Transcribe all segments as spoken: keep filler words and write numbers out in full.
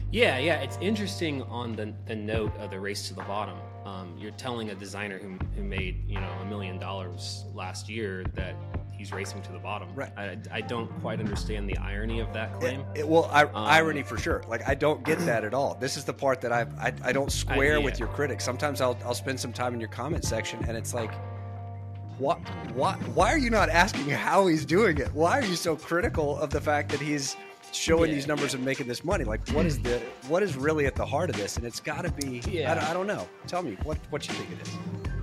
Yeah, yeah, it's interesting on the the note of the race to the bottom. Um, you're telling a designer who who made you know a million dollars last year that he's racing to the bottom. Right. I, I don't quite understand the irony of that claim. It, it, well, I, Um, irony for sure. Like, I don't get that at all. This is the part that I I, I don't square I- yeah. with your critics. Sometimes I'll I'll spend some time in your comment section, and it's like, what why why are you not asking how he's doing it? Why are you so critical of the fact that he's showing Yeah, these numbers yeah. and making this money? Like, what is the what is really at the heart of this? And it's got to be. Yeah. I, don't, I don't know. Tell me what what you think it is.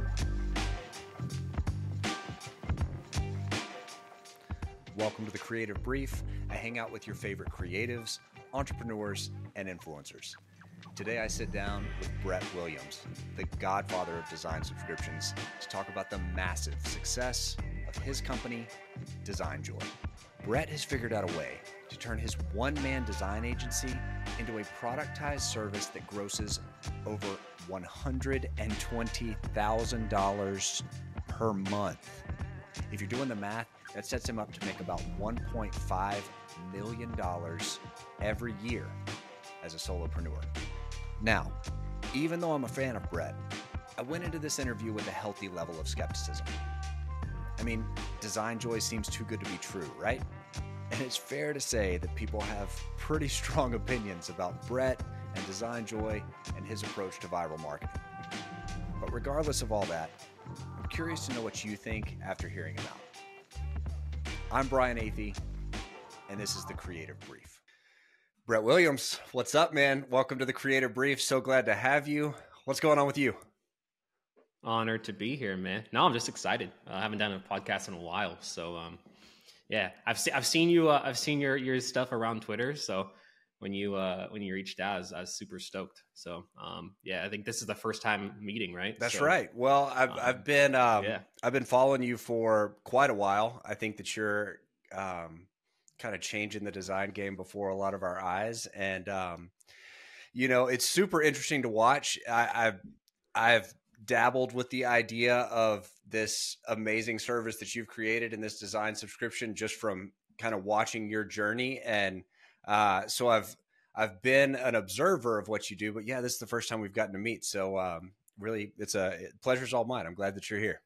Welcome to the Creative Brief. I hang out with your favorite creatives, entrepreneurs, and influencers. Today I sit down with Brett Williams, the godfather of design subscriptions, to talk about the massive success of his company, Design Joy. Brett has figured out a way to turn his one-man design agency into a productized service that grosses over one hundred twenty thousand dollars per month. If you're doing the math, that sets him up to make about one point five million dollars every year as a solopreneur. Now, even though I'm a fan of Brett, I went into this interview with a healthy level of skepticism. I mean, Design Joy seems too good to be true, right? And it's fair to say that people have pretty strong opinions about Brett and Design Joy and his approach to viral marketing. But regardless of all that, I'm curious to know what you think after hearing him out. I'm Brian Athey, and this is the Creative Brief. Brett Williams, what's up, man? Welcome to the Creative Brief. So glad to have you. What's going on with you? Honored to be here, man. No, I'm just excited. Uh, I haven't done a podcast in a while, so um, yeah, I've seen I've seen you. Uh, I've seen your your stuff around Twitter. So when you uh, when you reached out, I was, I was super stoked. So um, yeah, I think this is the first time meeting, right? That's so, right. Well, I've um, I've been um, yeah. I've been following you for quite a while. I think that you're um, kind of changing the design game before a lot of our eyes, and um, you know, it's super interesting to watch. I, I've I've dabbled with the idea of this amazing service that you've created in this design subscription just from kind of watching your journey, and uh, so I've I've been an observer of what you do. But yeah, this is the first time we've gotten to meet. So um, really, it's a pleasure's all mine. I'm glad that you're here.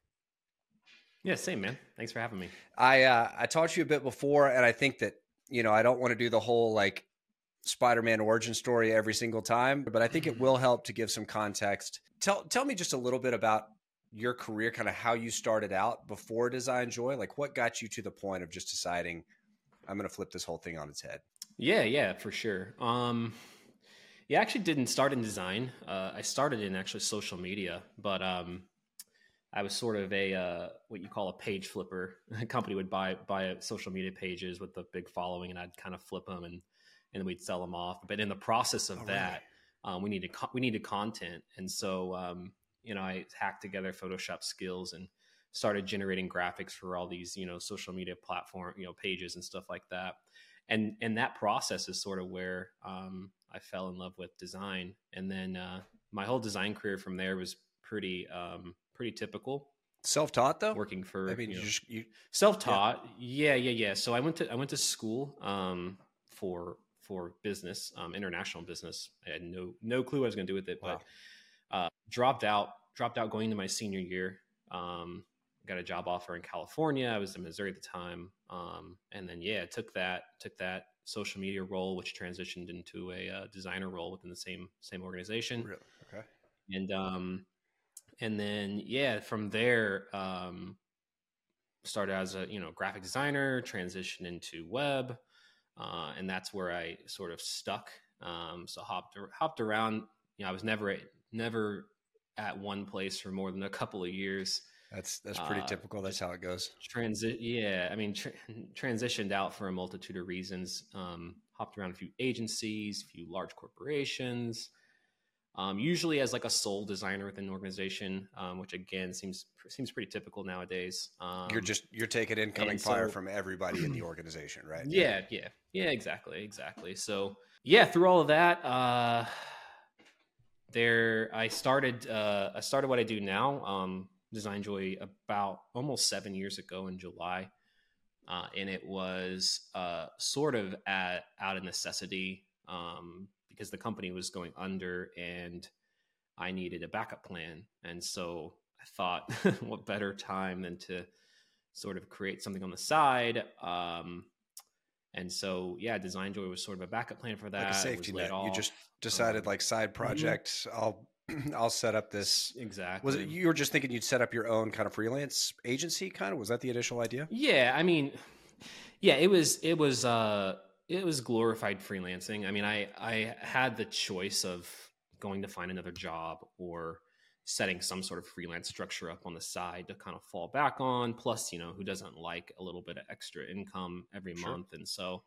Yeah, same, man. Thanks for having me. I uh, I talked to you a bit before, and I think that, you know, I don't want to do the whole like Spider-Man origin story every single time, but I think it will help to give some context. Tell tell me just a little bit about your career, kind of how you started out before Design Joy. Like, what got you to the point of just deciding I'm going to flip this whole thing on its head? Yeah, yeah, for sure. Um, yeah, I actually didn't start in design. Uh, I started in actually social media, but um, I was sort of a uh, what you call a page flipper. A company would buy buy social media pages with a big following, and I'd kind of flip them and and we'd sell them off. But in the process of Oh, that, um, we needed co- we needed content, and so um, you know I hacked together Photoshop skills and started generating graphics for all these you know social media platform you know pages and stuff like that. And and that process is sort of where um, I fell in love with design, and then uh, my whole design career from there was pretty um, pretty typical. Self-taught though? Working for I mean, you you know, just you self-taught, yeah. yeah, yeah, yeah. So I went to I went to school um, for for business, um, international business. I had no no clue what I was going to do with it, Wow. but uh, dropped out dropped out going into my senior year. Um, got a job offer in California. I was in Missouri at the time, um, and then yeah, took that took that social media role, which transitioned into a uh, designer role within the same same organization. Really? Okay. And um, and then yeah, from there, um, started as a you know graphic designer, transitioned into web, uh, and that's where I sort of stuck. Um, so hopped hopped around. You know, I was never never at one place for more than a couple of years. That's that's pretty Uh, typical. That's how it goes. Transit, yeah. I mean, tra- transitioned out for a multitude of reasons. Um, hopped around a few agencies, a few large corporations. Um, usually as like a sole designer within an organization, um, which again seems seems pretty typical nowadays. Um, You're just you're taking incoming and fire so- from everybody in the organization, right? yeah, yeah, yeah, exactly, exactly. So yeah, through all of that, uh, there I started. Uh, I started what I do now. Um, Design Joy about almost seven years ago in July. Uh, and it was uh, sort of at, out of necessity. um, because the company was going under and I needed a backup plan. And so I thought, what better time than to sort of create something on the side. Um, and so, yeah, Design Joy was sort of a backup plan for that. Like a safety net. Off. You just decided, um, like, side project. Mm-hmm. I'll I'll set up this. Exactly. Was it, you were just thinking you'd set up your own kind of freelance agency? Kind of was that the initial idea? Yeah, I mean, yeah, it was it was uh, it was glorified freelancing. I mean, I I had the choice of going to find another job or setting some sort of freelance structure up on the side to kind of fall back on. Plus, you know, who doesn't like a little bit of extra income every sure. month? And so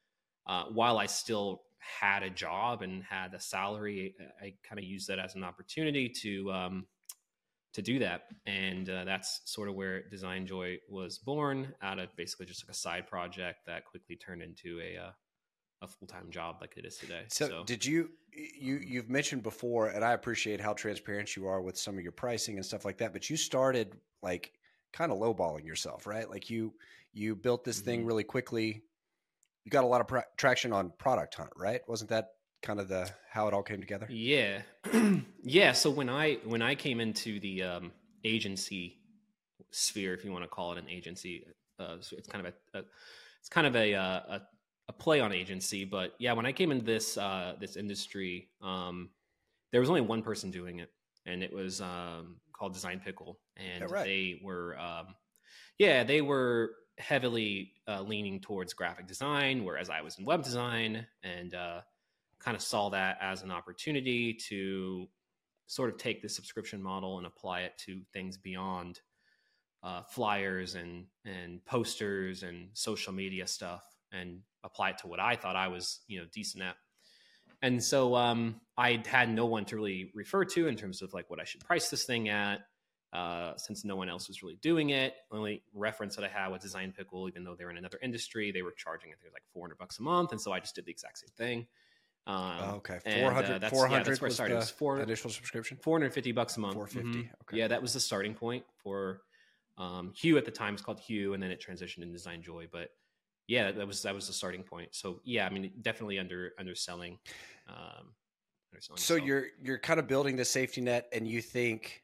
uh, while I still had a job and had a salary, I kind of used that as an opportunity to um, to do that. And uh, that's sort of where Design Joy was born, out of basically just like a side project that quickly turned into a uh, a full-time job like it is today. So, so did you, you, you've mentioned before, and I appreciate how transparent you are with some of your pricing and stuff like that, but you started like kind of lowballing yourself, right? Like you, you built this mm-hmm. thing really quickly. You got a lot of pr- traction on Product Hunt, right? Wasn't that kind of the, how it all came together? Yeah. yeah. So when I, when I came into the um, agency sphere, if you want to call it an agency, uh, so it's kind of a, a it's kind of a, a, a a play on agency, but yeah, when I came into this, uh, this industry, um, there was only one person doing it, and it was, um, called Design Pickle. And yeah, right. they were, um, yeah, they were heavily, uh, leaning towards graphic design, whereas I was in web design, and, uh, kind of saw that as an opportunity to sort of take the subscription model and apply it to things beyond, uh, flyers and, and posters and social media stuff, and apply it to what I thought I was, you know, decent at. And so um, I had no one to really refer to in terms of like what I should price this thing at, uh, since no one else was really doing it. The only reference that I had was Design Pickle, even though they were in another industry, they were charging, I think it was like four hundred bucks a month. And so I just did the exact same thing. Um, oh, okay. four hundred, and, uh, that's, four hundred yeah, that's where I started. It was four, initial subscription? four hundred fifty bucks a month. four hundred fifty Mm-hmm. Okay. Yeah, that was the starting point for um, Hue at the time. It's called Hue, and then it transitioned into Design Joy. But yeah, that was that was the starting point. So yeah, I mean, definitely under underselling. Um, underselling so myself. you're you're kind of building the safety net, and you think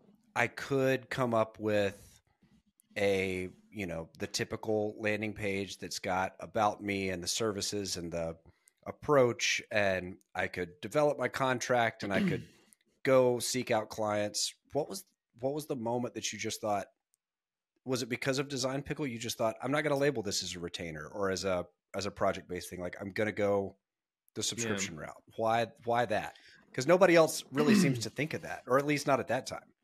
I could come up with a you know the typical landing page that's got about me and the services and the approach, and I could develop my contract, and I could go seek out clients. What was what was the moment that you just thought? Was it because of Design Pickle? You just thought, I'm not going to label this as a retainer or as a as a project based thing. Like I'm going to go the subscription yeah. route. Why why that? Because nobody else really seems to think of that, or at least not at that time.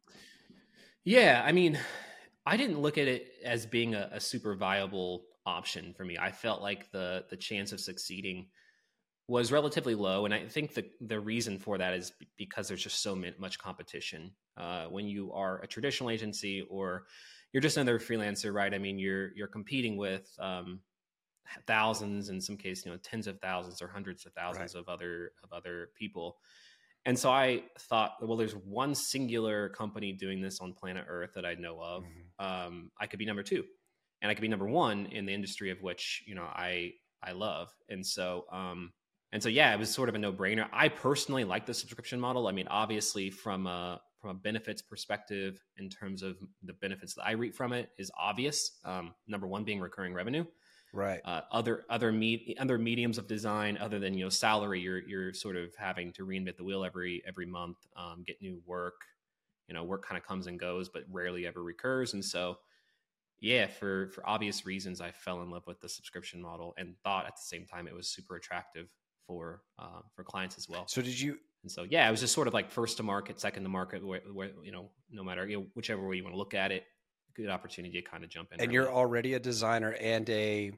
Yeah, I mean, I didn't look at it as being a, a super viable option for me. I felt like the the chance of succeeding was relatively low, and I think the the reason for that is because there's just so much competition. Uh, when you are a traditional agency or you're just another freelancer, right? I mean, you're you're competing with um, thousands, in some cases, you know, tens of thousands or hundreds of thousands right. of other of other people. And so I thought, well, there's one singular company doing this on planet Earth that I know of. Mm-hmm. Um, I could be number two, and I could be number one in the industry of which you know I I love. And so um, and so yeah, it was sort of a no brainer. I personally like the subscription model. I mean, obviously, from a from a benefits perspective, in terms of the benefits that I reap from it, is obvious. Um, number one being recurring revenue. Right. Uh, other other me- other mediums of design, other than you know salary, you're you're sort of having to reinvent the wheel every every month, um, get new work. You know, work kind of comes and goes, but rarely ever recurs. And so, yeah, for for obvious reasons, I fell in love with the subscription model and thought at the same time it was super attractive for uh, for clients as well. So did you? And so, yeah, it was just sort of like first to market, second to market, where, where you know, no matter you know, whichever way you want to look at it, good opportunity to kind of jump in. And early. You're already a designer and a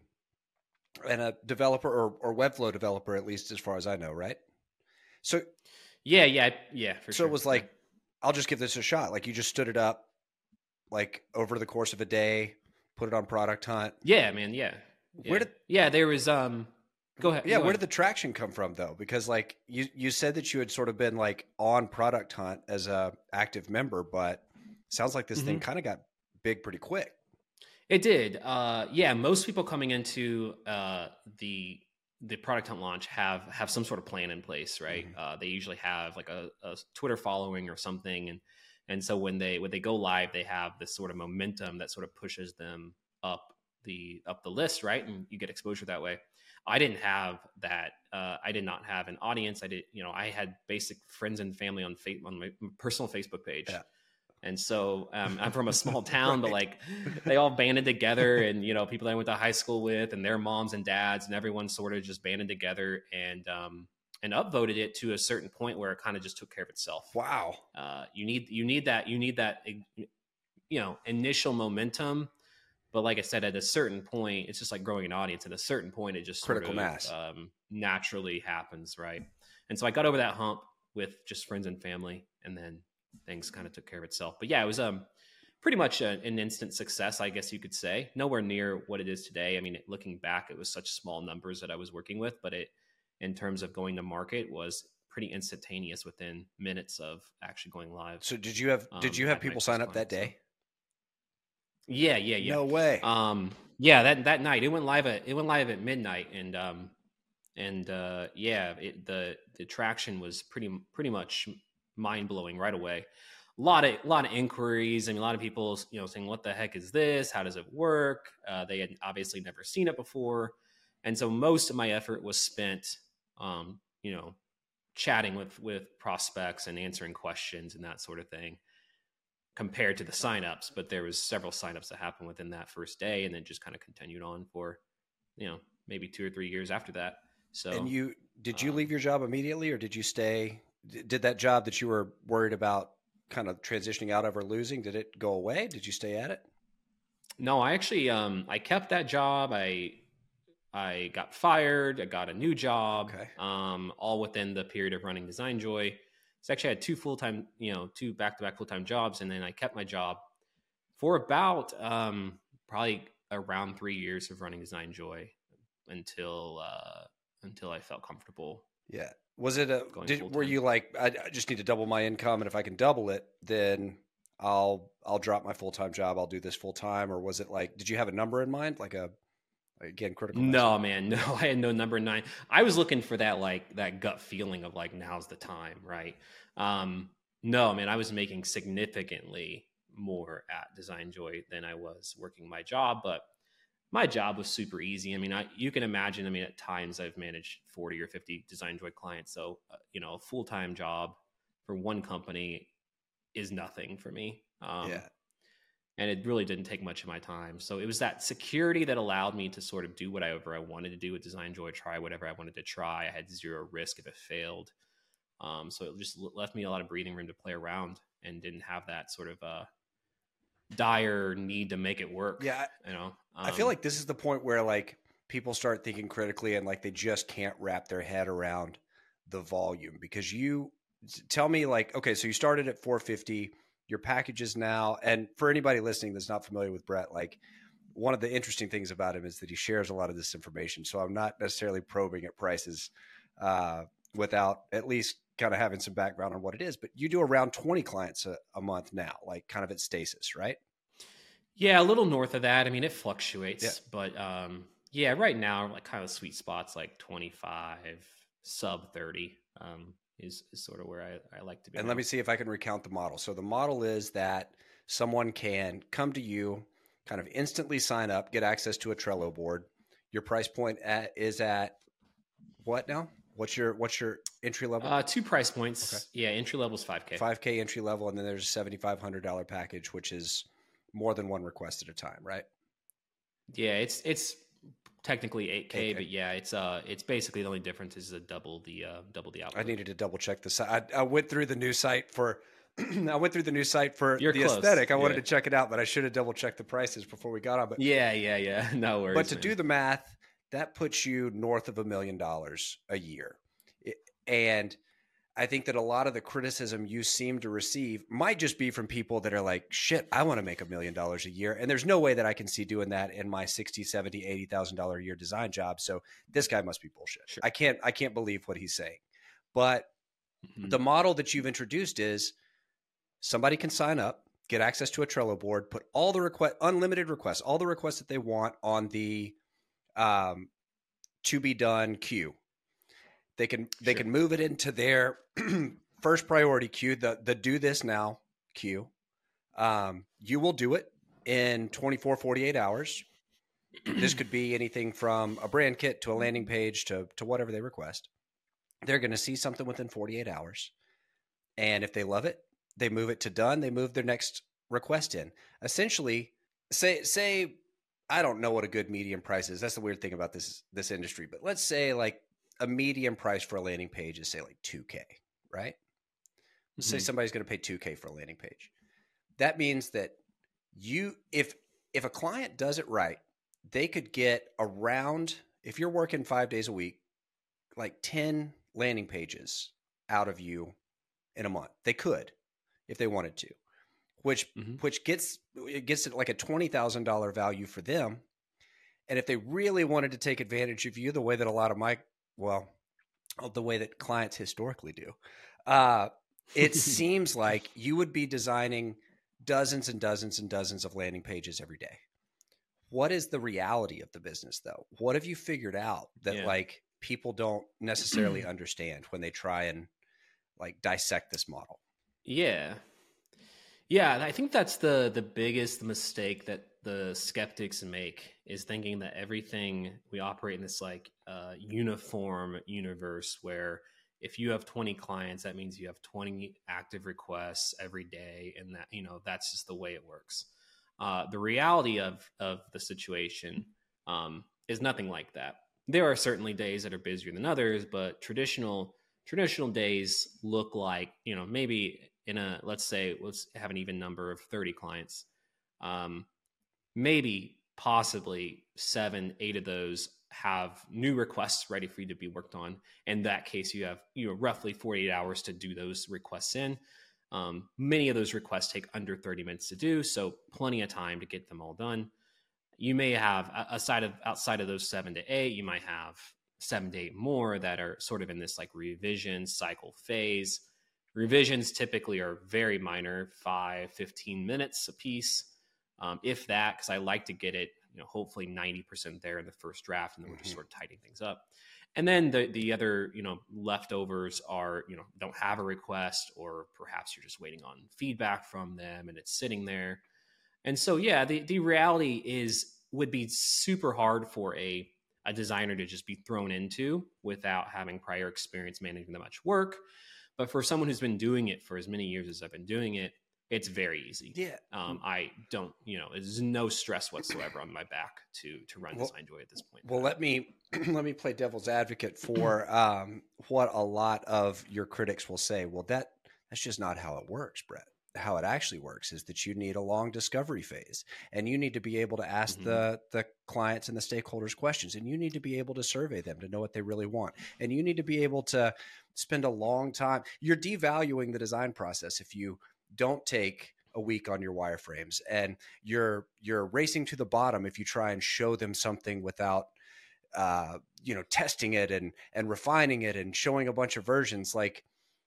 and a developer or, or Webflow developer, at least as far as I know, right? So yeah, yeah, yeah. For so sure. it was like, I'll just give this a shot. Like you just stood it up, like over the course of a day, put it on Product Hunt. Yeah, man. Yeah. Where yeah. did yeah there was um. Go ahead. Yeah, go where ahead. did the traction come from though? Because like you you said that you had sort of been like on Product Hunt as a active member, but it sounds like this mm-hmm. thing kind of got big pretty quick. It did. Uh, yeah, most people coming into uh, the the product hunt launch have have some sort of plan in place, right? Mm-hmm. Uh, they usually have like a, a Twitter following or something, and and so when they when they go live, they have this sort of momentum that sort of pushes them up the up the list, right? And you get exposure that way. I didn't have that. Uh, I did not have an audience. I did, you know, I had basic friends and family on fa- on my personal Facebook page. Yeah. And so um, I'm from a small town, right. but like they all banded together, and, you know, people that I went to high school with and their moms and dads and everyone sort of just banded together and, um, and upvoted it to a certain point where it kind of just took care of itself. Wow. Uh, you need, you need that, you need that, you know, initial momentum. But like I said, at a certain point, it's just like growing an audience. At a certain point, it just critical sort of, mass um, naturally happens, right? And so I got over that hump with just friends and family, and then things kind of took care of itself. But yeah, it was um pretty much a, an instant success, I guess you could say. Nowhere near what it is today. I mean, looking back, it was such small numbers that I was working with, but it, in terms of going to market, was pretty instantaneous within minutes of actually going live. So did you have did you um, have people sign up that day? So. Yeah, yeah, yeah. No way. Um, yeah, that that night it went live at it went live at midnight, and um, and uh, yeah, it, the the traction was pretty pretty much mind blowing right away. A lot of a lot of inquiries. I mean, a lot of people, you know, saying, "What the heck is this? How does it work?" Uh, they had obviously never seen it before, and so most of my effort was spent, um, you know, chatting with with prospects and answering questions and that sort of thing, compared to the signups. But there was several signups that happened within that first day, and then just kind of continued on for, you know, maybe two or three years after that. So, and you did you um, leave your job immediately, or did you stay? Did that job that you were worried about kind of transitioning out of or losing, did it go away? Did you stay at it? No, I actually um, I kept that job. I I got fired. I got a new job. Okay. Um, all within the period of running Design Joy. So actually I had two full-time, you know, two back-to-back full-time jobs. And then I kept my job for about um, probably around three years of running Design Joy until, uh, until I felt comfortable. Yeah. Was it a, did, were you like, I, I just need to double my income, and if I can double it, then I'll, I'll drop my full-time job. I'll do this full-time. Or was it like, did you have a number in mind? Like a, again, critical mass? No, man, no, I had no number nine. I was looking for that, like that gut feeling of like, now's the time. Right. Um, no, man, I was making significantly more at Design Joy than I was working my job, but my job was super easy. I mean, I, you can imagine, I mean, at times I've managed forty or fifty Design Joy clients. So, uh, you know, a full-time job for one company is nothing for me. Um, yeah. And it really didn't take much of my time. So it was that security that allowed me to sort of do whatever I wanted to do with Design Joy, try whatever I wanted to try. I had zero risk if it failed. Um, so it just left me a lot of breathing room to play around, and didn't have that sort of uh, dire need to make it work. Yeah. You know, um, I feel like this is the point where like people start thinking critically, and like they just can't wrap their head around the volume. Because you tell me, like, okay, so you started at four fifty. Your packages now, and for anybody listening that's not familiar with Brett, like one of the interesting things about him is that he shares a lot of this information. So I'm not necessarily probing at prices uh, without at least kind of having some background on what it is. But you do around twenty clients a, a month now, like kind of at stasis, right? Yeah, a little north of that. I mean, it fluctuates, yeah. but um, yeah, right now, like kind of sweet spots, like twenty-five, sub thirty. Um, Is, is sort of where I, I like to be. And now. Let me see if I can recount the model. So the model is that someone can come to you, kind of instantly sign up, get access to a Trello board. Your price point at, is at what now? What's your what's your entry level? Uh, two price points. Okay. Yeah, entry level is five K. five K entry level, and then there's a seventy-five hundred dollars package, which is more than one request at a time, right? Yeah, it's it's technically eight K, eight K, but yeah, it's uh, it's basically the only difference is a double the uh, double the output. I needed to double check the site. I, I went through the new site for. I went through the new site for You're the close. aesthetic. I yeah. wanted to check it out, but I should have double checked the prices before we got on. But yeah, yeah, yeah. No worries. But to man. do the math, that puts you north of a million dollars a year, it, and I think that a lot of the criticism you seem to receive might just be from people that are like, shit, I want to make a million dollars a year. And there's no way that I can see doing that in my sixty, seventy, eighty thousand dollars a year design job. So this guy must be bullshit. Sure. I can't, I can't believe what he's saying. But mm-hmm. the model that you've introduced is somebody can sign up, get access to a Trello board, put all the request, unlimited requests, all the requests that they want on the, um, to be done queue. They can they Sure. can move it into their first priority queue, the the do this now queue. Um, you will do it in twenty-four, forty-eight hours. This could be anything from a brand kit to a landing page to, to whatever they request. They're going to see something within forty-eight hours. And if they love it, they move it to done. They move their next request in. Essentially, say, say, I don't know what a good medium price is. That's the weird thing about this, this industry. But let's say like a medium price for a landing page is say like two K, right? Let's Mm-hmm. say somebody's going to pay two K for a landing page. That means that you, if, if a client does it right, they could get around, if you're working five days a week, like ten landing pages out of you in a month. They could, if they wanted to, which, mm-hmm. which gets, it gets it like a twenty thousand dollars value for them. And if they really wanted to take advantage of you the way that a lot of my, well, the way that clients historically do, uh, it seems like you would be designing dozens and dozens and dozens of landing pages every day. What is the reality of the business though? What have you figured out that yeah. like people don't necessarily understand when they try and like dissect this model? Yeah. Yeah. I think that's the, the biggest mistake that the skeptics make, is thinking that everything, we operate in this like uh, uniform universe where if you have twenty clients, that means you have twenty active requests every day. And that, you know, that's just the way it works. Uh, the reality of, of the situation um, is nothing like that. There are certainly days that are busier than others, but traditional traditional days look like, you know, maybe in a, let's say, let's have an even number of thirty clients. Um, maybe possibly seven, eight of those have new requests ready for you to be worked on. In that case, you have, you know, roughly forty-eight hours to do those requests in. Um, many of those requests take under thirty minutes to do, so plenty of time to get them all done. You may have, aside of outside of those seven to eight, you might have seven to eight more that are sort of in this like revision cycle phase. Revisions typically are very minor, five, fifteen minutes a piece, um, if that, because I like to get it, you know, hopefully ninety percent there in the first draft, and then we're just sort of tightening things up. And then the the other, you know, leftovers are, you know, don't have a request, or perhaps you're just waiting on feedback from them and it's sitting there. And so, yeah, the, the reality is, would be super hard for a, a designer to just be thrown into without having prior experience managing that much work. But for someone who's been doing it for as many years as I've been doing it, it's very easy. Yeah. Um, I don't, you know, there's no stress whatsoever on my back to to run well, Design Joy at this point. Well, let me let me play devil's advocate for um, what a lot of your critics will say. Well, that that's just not how it works, Brett. How it actually works is that you need a long discovery phase, and you need to be able to ask mm-hmm. the the clients and the stakeholders questions, and you need to be able to survey them to know what they really want, and you need to be able to spend a long time. You're devaluing the design process if you don't take a week on your wireframes, and you're you're racing to the bottom if you try and show them something without uh, you know, testing it and and refining it and showing a bunch of versions. Like,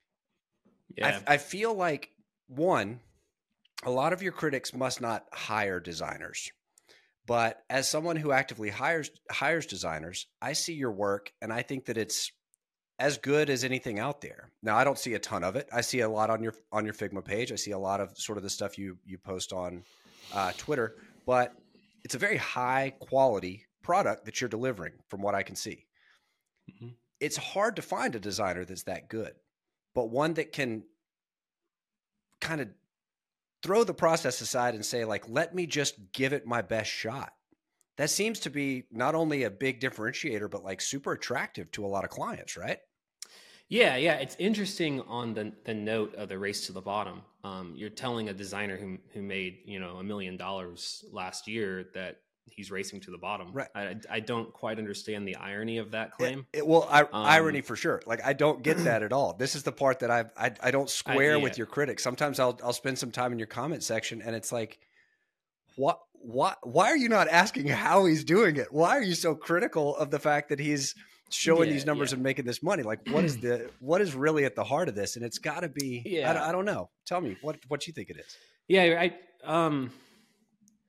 yeah. I, I feel like, one, a lot of your critics must not hire designers, but as someone who actively hires hires designers, I see your work and I think that it's as good as anything out there. Now, I don't see a ton of it. I see a lot on your on your Figma page. I see a lot of sort of the stuff you you post on uh, Twitter, but it's a very high quality product that you're delivering from what I can see. Mm-hmm. It's hard to find a designer that's that good, but one that can kind of throw the process aside and say, like, let me just give it my best shot. That seems to be not only a big differentiator, but like super attractive to a lot of clients, right? Yeah, yeah. It's interesting on the the note of the race to the bottom. Um, you're telling a designer who who made, you know, a million dollars last year that he's racing to the bottom. Right. I, I don't quite understand the irony of that claim. It, it, well, I, um, irony for sure. Like, I don't get that at all. This is the part that I've, I I don't square I, yeah. with your critics. Sometimes I'll I'll spend some time in your comment section, and it's like, what? Why, why are you not asking how he's doing it? Why are you so critical of the fact that he's showing yeah, these numbers yeah. and making this money? Like, what is the, what is really at the heart of this? And it's gotta be, yeah. I, I don't know. Tell me what, what you think it is. Yeah. I, um,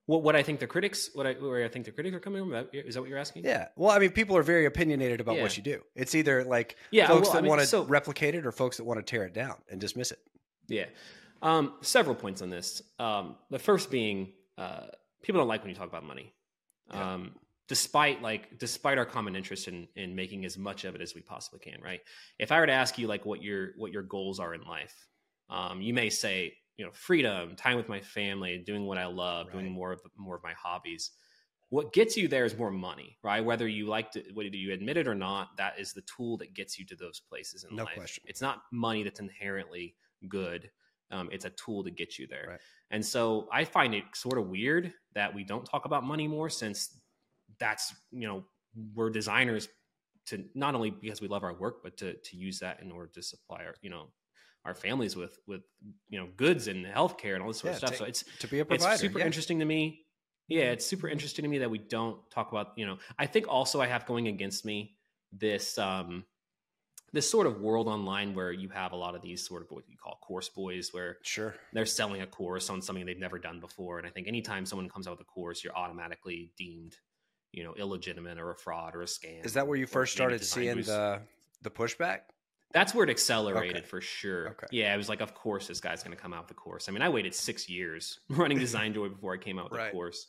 What what I think the critics, what I where I think the critics are coming from, is that what you're asking? Yeah. Well, I mean, people are very opinionated about Yeah. what you do. It's either like Yeah, folks well, that I mean, want to so- replicate it or folks that want to tear it down and dismiss it. Yeah. Um, several points on this. Um, the first being, uh, people don't like when you talk about money. Yeah. Um, despite like, despite our common interest in, in making as much of it as we possibly can, right? If I were to ask you like what your, what your goals are in life, um, you may say, you know, freedom, time with my family, doing what I love, Right. doing more of, more of my hobbies. What gets you there is more money, right? Whether you like to, whether you admit it or not, that is the tool that gets you to those places in No life. question. It's not money that's inherently good. Um, it's a tool to get you there. Right. And so I find it sort of weird that we don't talk about money more, since that's, you know, we're designers to not only because we love our work, but to, to use that in order to supply our, you know, our families with, with, you know, goods and healthcare and all this sort Yeah, of stuff. to, So it's, to be a provider. it's super yeah. interesting to me. Yeah, it's super interesting to me that we don't talk about, you know, I think also I have going against me this, um, this sort of world online where you have a lot of these sort of what you call course boys, where Sure. they're selling a course on something they've never done before. And I think anytime someone comes out with a course, you're automatically deemed, you know, illegitimate or a fraud or a scam. Is that where you or first maybe started design seeing boost. the the pushback? That's where it accelerated Okay. for sure. Okay. Yeah, it was like, of course, this guy's going to come out with a course. I mean, I waited six years running Design Joy before I came out with Right. a course.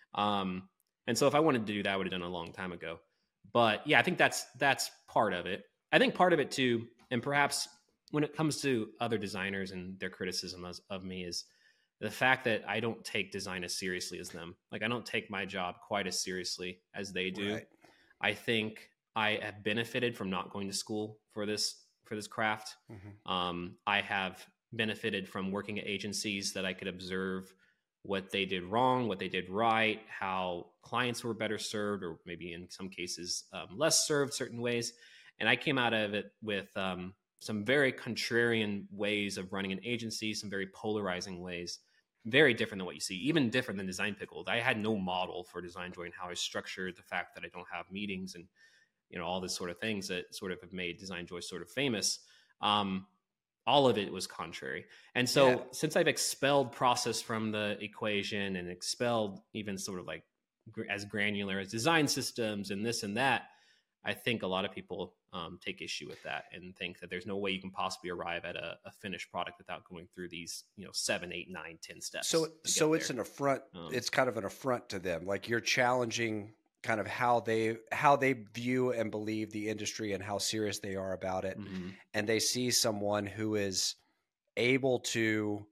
Um, and so if I wanted to do that, I would have done it a long time ago. But yeah, I think that's that's part of it. I think part of it too, and perhaps when it comes to other designers and their criticism of, of me, is the fact that I don't take design as seriously as them. Like, I don't take my job quite as seriously as they do. Right. I think I have benefited from not going to school for this for this craft. Mm-hmm. Um, I have benefited from working at agencies that I could observe what they did wrong, what they did right, how clients were better served, or maybe in some cases um, less served certain ways. And I came out of it with um, some very contrarian ways of running an agency, some very polarizing ways, very different than what you see, even different than Design Pickle. I had no model for Design Joy and how I structured the fact that I don't have meetings and, you know, all this sort of things that sort of have made Design Joy sort of famous. Um, all of it was contrary. And so Yeah. since I've expelled process from the equation and expelled even sort of like gr- as granular as design systems and this and that, I think a lot of people um, take issue with that and think that there's no way you can possibly arrive at a, a finished product without going through these, you know, seven, eight, nine, ten steps. So, to so get it's there. an affront. Um, It's kind of an affront to them. Like, you're challenging kind of how they how they view and believe the industry and how serious they are about it. mhm. And they see someone who is able to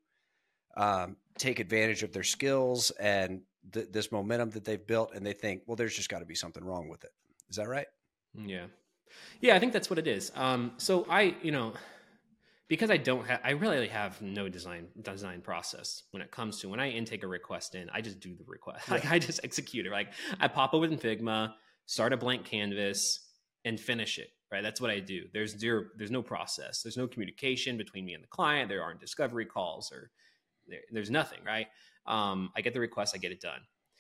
um, take advantage of their skills and th- this momentum that they've built, and they think, well, there's just got to be something wrong with it. Is that right? Yeah. Yeah, I think that's what it is. Um, so I, you know, because I don't have, I really have no design design process when it comes to when I intake a request in, I just do the request. Like, I just execute it. Like, I pop over in Figma, start a blank canvas, and finish it. Right. That's what I do. There's zero, there's no process. There's no communication between me and the client. There aren't discovery calls or there, there's nothing. Right. Um, I get the request, I get it done.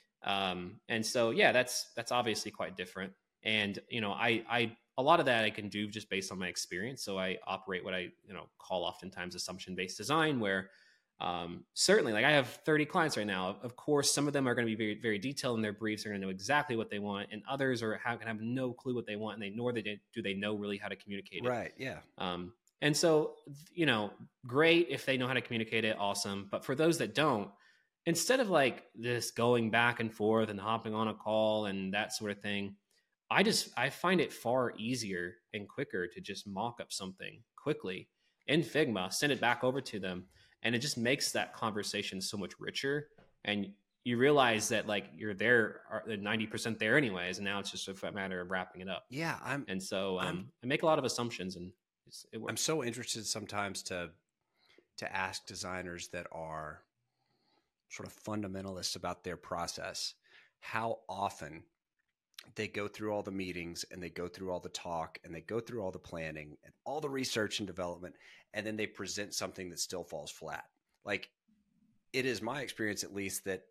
Um, and so, yeah, that's, that's obviously quite different. And, you know, I, I, a lot of that I can do just based on my experience. So I operate what I, you know, call oftentimes assumption-based design, where um, certainly, like, I have thirty clients right now. Of course, some of them are going to be very, very detailed in their briefs. They're going to know exactly what they want, and others are have, have no clue what they want, and they nor they do they know really how to communicate it. Right. Yeah. Um, and so, you know, great if they know how to communicate it, awesome. But for those that don't, instead of like this going back and forth and hopping on a call and that sort of thing, I just, I find it far easier and quicker to just mock up something quickly in Figma, send it back over to them. And it just makes that conversation so much richer. And you realize that, like, you're there ninety percent there anyways. And now it's just a matter of wrapping it up. Yeah. I'm, And so um, I'm- I make a lot of assumptions, and it's, it works. I'm so interested sometimes to, to ask designers that are sort of fundamentalists about their process, how often they go through all the meetings and they go through all the talk and they go through all the planning and all the research and development, and then they present something that still falls flat. Like, it is my experience, at least, that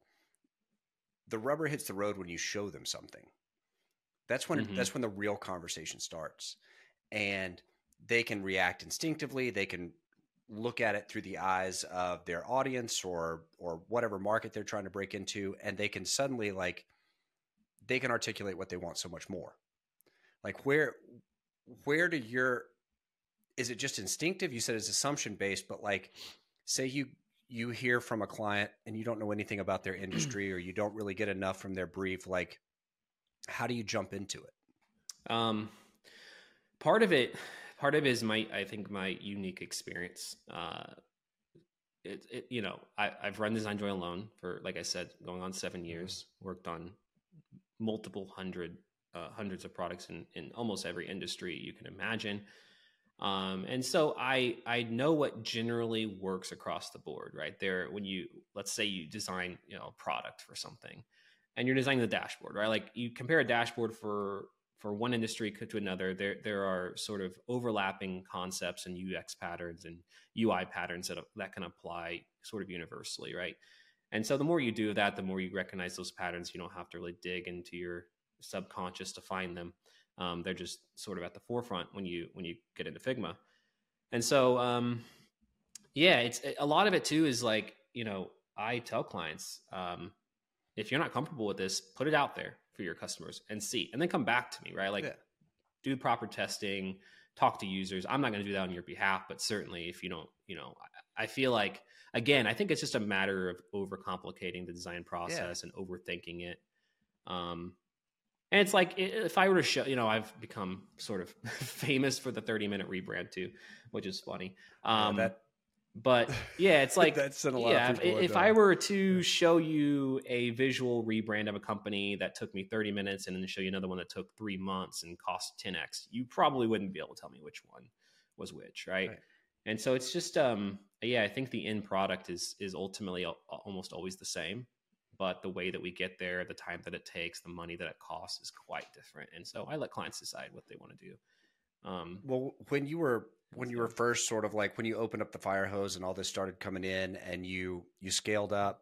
the rubber hits the road when you show them something. That's when, Mhm. that's when the real conversation starts, and they can react instinctively. They can look at it through the eyes of their audience or or whatever market they're trying to break into, and they can suddenly like they can articulate what they want so much more. Like where where do your is it just instinctive? You said it's assumption based, but like say you you hear from a client and you don't know anything about their industry or you don't really get enough from their brief, like how do you jump into it? Um, part of it, part of it is my, I think my unique experience. Uh, it, it you know, I, I've run Design Joy alone for, like I said, going on seven years, worked on multiple hundred, uh, hundreds of products in, in almost every industry you can imagine. Um, and so I, I know what generally works across the board, right there. When you, let's say you design, you know, a product for something and you're designing the dashboard, right? Like you compare a dashboard for, for one industry to another, there, there are sort of overlapping concepts and U X patterns and U I patterns that, that can apply sort of universally, right? And so the more you do that, the more you recognize those patterns. You don't have to really dig into your subconscious to find them. Um, they're just sort of at the forefront when you when you get into Figma. And so, um, yeah, it's a lot of it too is like, you know, I tell clients, um, if you're not comfortable with this, put it out there for your customers and see, and then come back to me, right? Like yeah. do proper testing, talk to users. I'm not going to do that on your behalf, but certainly if you don't, you know, I, I feel like, again, I think it's just a matter of overcomplicating the design process yeah. and overthinking it. Um, And it's like, if I were to show, you know, I've become sort of famous for the thirty minute rebrand too, which is funny. Um, yeah, that, but yeah, it's like, that's a lot yeah, of if, if I were to yeah. show you a visual rebrand of a company that took me thirty minutes and then show you another one that took three months and cost ten X, you probably wouldn't be able to tell me which one was which. Right. right. And so it's just, um, yeah, I think the end product is, is ultimately almost always the same. But the way that we get there, the time that it takes, the money that it costs is quite different. And so I let clients decide what they want to do. Um, well, when you were when you were first sort of like when you opened up the fire hose and all this started coming in and you you scaled up,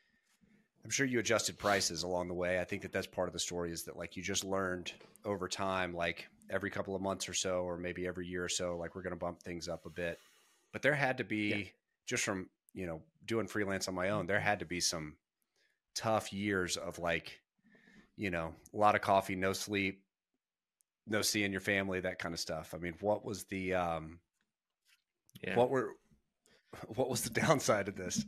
I'm sure you adjusted prices along the way. I think that that's part of the story is that like you just learned over time, like every couple of months or so, or maybe every year or so, like we're going to bump things up a bit. But there had to be yeah. just from, you know, doing freelance on my own, there had to be some tough years of like, you know, a lot of coffee, no sleep, no seeing your family, that kind of stuff. I mean, what was the, um, yeah. what were, what was the downside of this?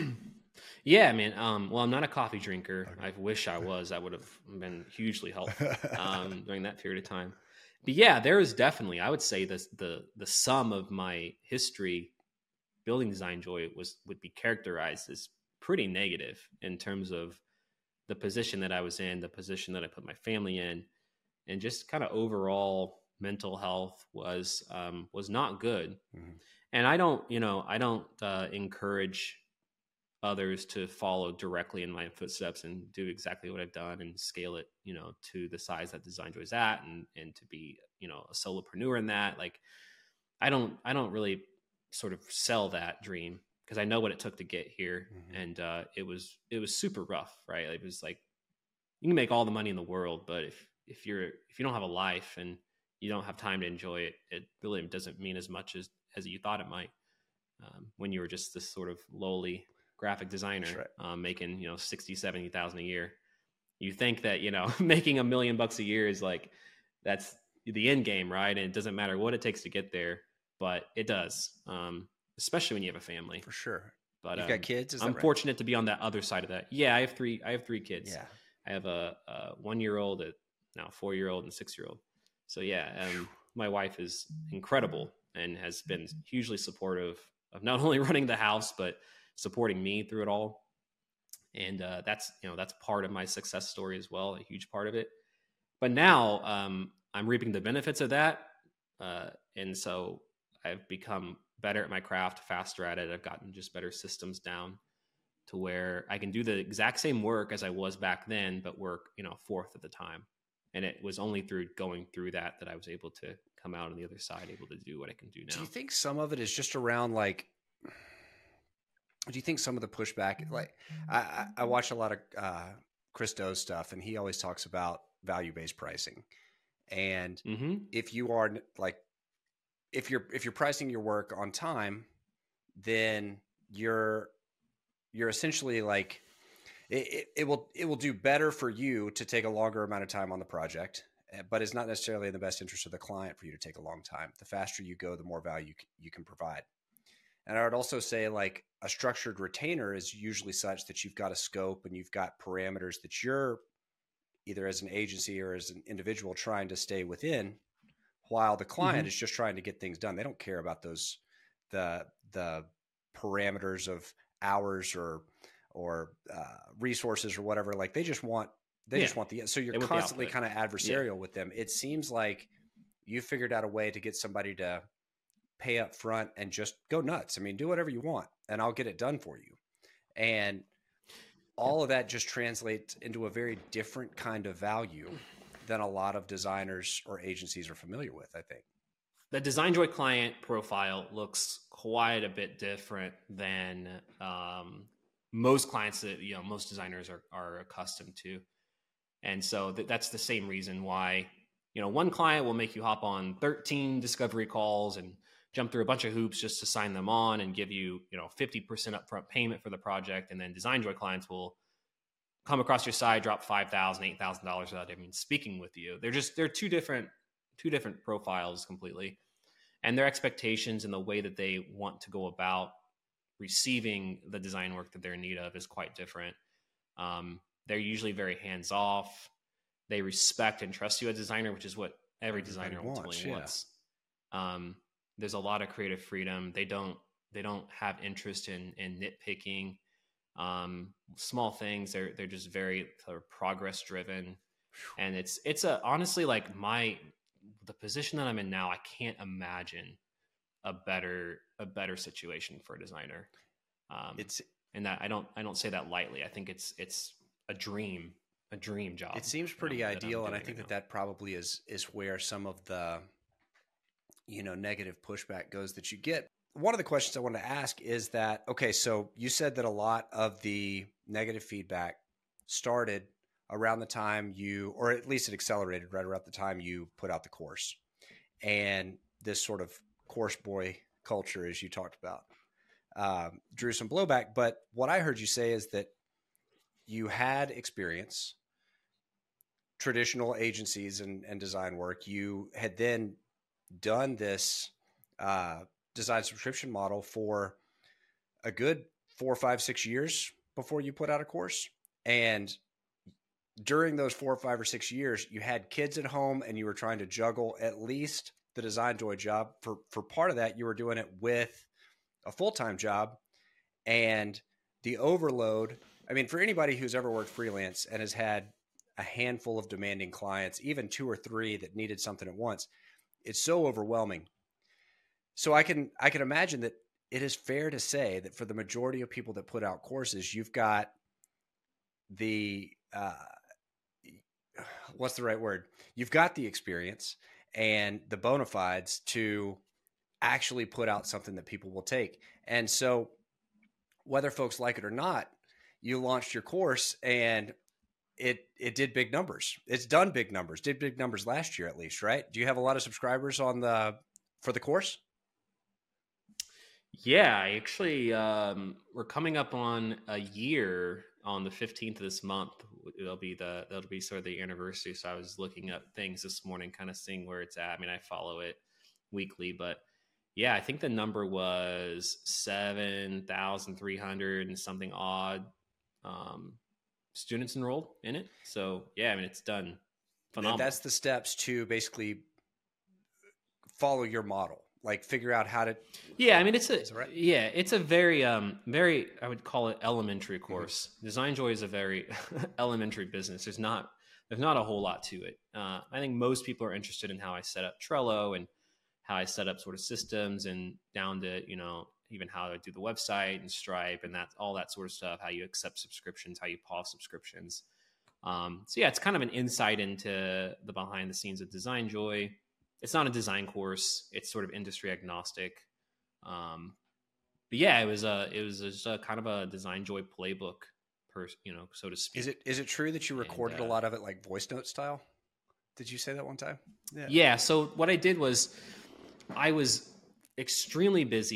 Yeah, I mean, um, well, I'm not a coffee drinker. Okay. I wish I was. That would have been hugely helpful um, during that period of time. But yeah, there is definitely, I would say this, the, the sum of my history building Design Joy was, would be characterized as pretty negative in terms of the position that I was in, the position that I put my family in, and just kind of overall mental health was, um, was not good. Mm-hmm. And I don't, you know, I don't uh, encourage others to follow directly in my footsteps and do exactly what I've done and scale it, you know, to the size that Design Joy is at and, and to be, you know, a solopreneur in that. Like, I don't, I don't really sort of sell that dream because I know what it took to get here. Mm-hmm. And uh, it was, it was super rough, right? It was like, you can make all the money in the world, but if, if you're, if you don't have a life and you don't have time to enjoy it, it really doesn't mean as much as, as you thought it might um, when you were just this sort of lowly graphic designer, right. um, making, you know, sixty, seventy thousand a year. You think that, you know, making a million bucks a year is like, that's the end game, right? And it doesn't matter what it takes to get there, but it does. Um, especially when you have a family. For sure. But you've um, got kids? Is I'm that right? fortunate to be on that other side of that. Yeah, I have three, I have three kids. Yeah. I have a, a one-year-old, a now four-year-old and six-year-old. So yeah, um, my wife is incredible and has been hugely supportive of not only running the house, but supporting me through it all. And uh, that's, you know, that's part of my success story as well, a huge part of it. But now um, I'm reaping the benefits of that. Uh, and so I've become better at my craft, faster at it. I've gotten just better systems down to where I can do the exact same work as I was back then, but work, you know, a fourth of the time. And it was only through going through that that I was able to come out on the other side, able to do what I can do now. Do you think some of it is just around like, do you think some of the pushback, like I, I watch a lot of uh, Chris Do's stuff and he always talks about value-based pricing. And mm-hmm. if you are like, if you're, if you're pricing your work on time, then you're you're essentially like it, it, it will it will do better for you to take a longer amount of time on the project, but it's not necessarily in the best interest of the client for you to take a long time. The faster you go, the more value you can provide. And I would also say like a structured retainer is usually such that you've got a scope and you've got parameters that you're either as an agency or as an individual trying to stay within, while the client mm-hmm. is just trying to get things done. They don't care about those, the, the parameters of hours or, or uh, resources or whatever. Like they just want, they yeah. just want the, so you're constantly kind of adversarial yeah. with them. It seems like you figured out a way to get somebody to pay up front and just go nuts. I mean, do whatever you want and I'll get it done for you. And all of that just translates into a very different kind of value than a lot of designers or agencies are familiar with, I think. The DesignJoy client profile looks quite a bit different than um, most clients that, you know, most designers are, are accustomed to. And so th- that's the same reason why, you know, one client will make you hop on thirteen discovery calls and jump through a bunch of hoops just to sign them on and give you, you know, fifty percent upfront payment for the project. And then DesignJoy clients will come across your side, drop five thousand dollars, eight thousand dollars without even speaking with you. They're just, they're two different, two different profiles completely. And their expectations and the way that they want to go about receiving the design work that they're in need of is quite different. Um, they're usually very hands off. They respect and trust you as a designer, which is what every designer wants, ultimately yeah. wants. Um, there's a lot of creative freedom. They don't, they don't have interest in, in nitpicking, um, small things. They're, they're just very sort of progress driven. And it's, it's a, honestly, like my, the position that I'm in now, I can't imagine a better, a better situation for a designer. Um, it's, and that I don't, I don't say that lightly. I think it's, it's a dream, a dream job. It seems pretty um, ideal. And I think right that now. that probably is, is where some of the, you know, negative pushback goes that you get. One of the questions I wanted to ask is that, okay, so you said that a lot of the negative feedback started around the time you, or at least it accelerated right around the time you put out the course, and this sort of course boy culture, as you talked about, um, drew some blowback. But what I heard you say is that you had experience, traditional agencies and, and design work. You had then done this uh, design subscription model for a good four, five, six years before you put out a course. And during those four or five or six years, you had kids at home and you were trying to juggle at least the DesignJoy job. For, for part of that, you were doing it with a full-time job, and the overload. I mean, for anybody who's ever worked freelance and has had a handful of demanding clients, even two or three that needed something at once, it's so overwhelming. So I can, I can imagine that it is fair to say that for the majority of people that put out courses, you've got the, uh, what's the right word? You've got the experience and the bona fides to actually put out something that people will take. And so whether folks like it or not, you launched your course and it, it did big numbers. It's done big numbers, did big numbers last year, at least, right? Do you have a lot of subscribers on the, for the course? Yeah, actually, um, we're coming up on a year on the fifteenth of this month. It'll be the, that'll be sort of the anniversary. So I was looking up things this morning, kind of seeing where it's at. I mean, I follow it weekly, but yeah, I think the number was seven thousand three hundred and something odd um, students enrolled in it. So yeah, I mean, it's done phenomenal. That's the steps to basically follow your model, like figure out how to. Yeah. I mean, it's a, right? yeah, it's a very, um, very, I would call it elementary course. Mm-hmm. DesignJoy is a very elementary business. There's not, there's not a whole lot to it. Uh, I think most people are interested in how I set up Trello and how I set up sort of systems, and down to, you know, even how I do the website and Stripe and that, all that sort of stuff, how you accept subscriptions, how you pause subscriptions. Um, so yeah, it's kind of an insight into the behind the scenes of DesignJoy. It's not a design course. It's sort of industry agnostic. Um, but yeah, it was a, it was just a kind of a DesignJoy playbook, per, you know, so to speak. Is it, is it true that you recorded and, uh, a lot of it like voice note style? Did you say that one time? Yeah. Yeah. So what I did was I was extremely busy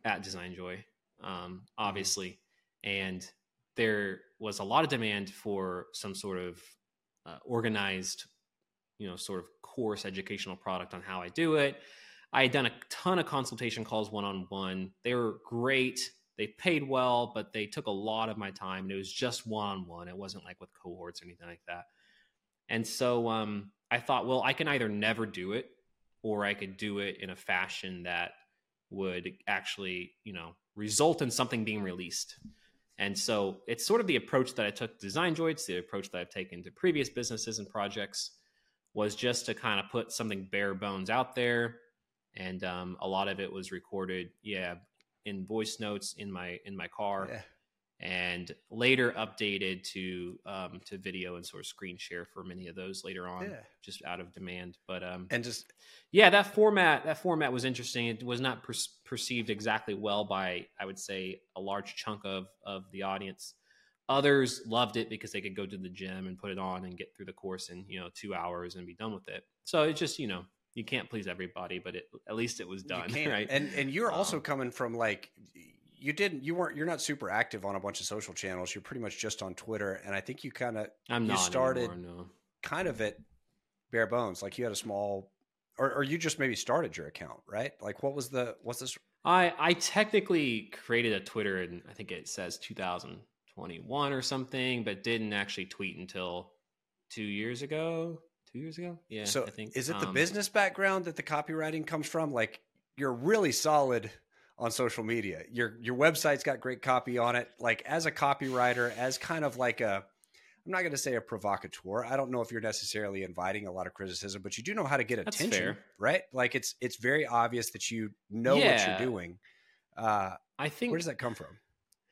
at DesignJoy, um, obviously, and there was a lot of demand for some sort of uh, organized, you know, sort of course educational product on how I do it. I had done a ton of consultation calls one-on-one. They were great. They paid well, but they took a lot of my time. And it was just one-on-one. It wasn't like with cohorts or anything like that. And so um, I thought, well, I can either never do it, or I could do it in a fashion that would actually, you know, result in something being released. And so it's sort of the approach that I took to DesignJoy. It's the approach that I've taken to previous businesses and projects, was just to kind of put something bare bones out there. And um, a lot of it was recorded, yeah, in voice notes in my in my car, yeah. and later updated to um, to video and sort of screen share for many of those later on, yeah. just out of demand. But um, and just yeah, that format that format was interesting. It was not per- perceived exactly well by, I would say, a large chunk of of the audience. Others loved it because they could go to the gym and put it on and get through the course in, you know, two hours and be done with it. So it just, you know, you can't please everybody, but it, at least it was done. You can't. Right. And and you're um, also coming from like, you didn't, you weren't, you're not super active on a bunch of social channels. You're pretty much just on Twitter. And I think you kind of, I'm you not started anymore, no. kind of at bare bones. Like you had a small, or, or you just maybe started your account, right? Like what was the, what's this? I, I technically created a Twitter and I think it says two thousand twenty-one or something, but didn't actually tweet until two years ago. Two years ago, yeah. So I think is it the um, business background that the copywriting comes from? Like you're really solid on social media. Your your website's got great copy on it. Like as a copywriter, as kind of like a, I'm not going to say a provocateur. I don't know if you're necessarily inviting a lot of criticism, but you do know how to get attention, That's fair. Right? Like it's it's very obvious that you know yeah. what you're doing. Uh, I think where does that come from?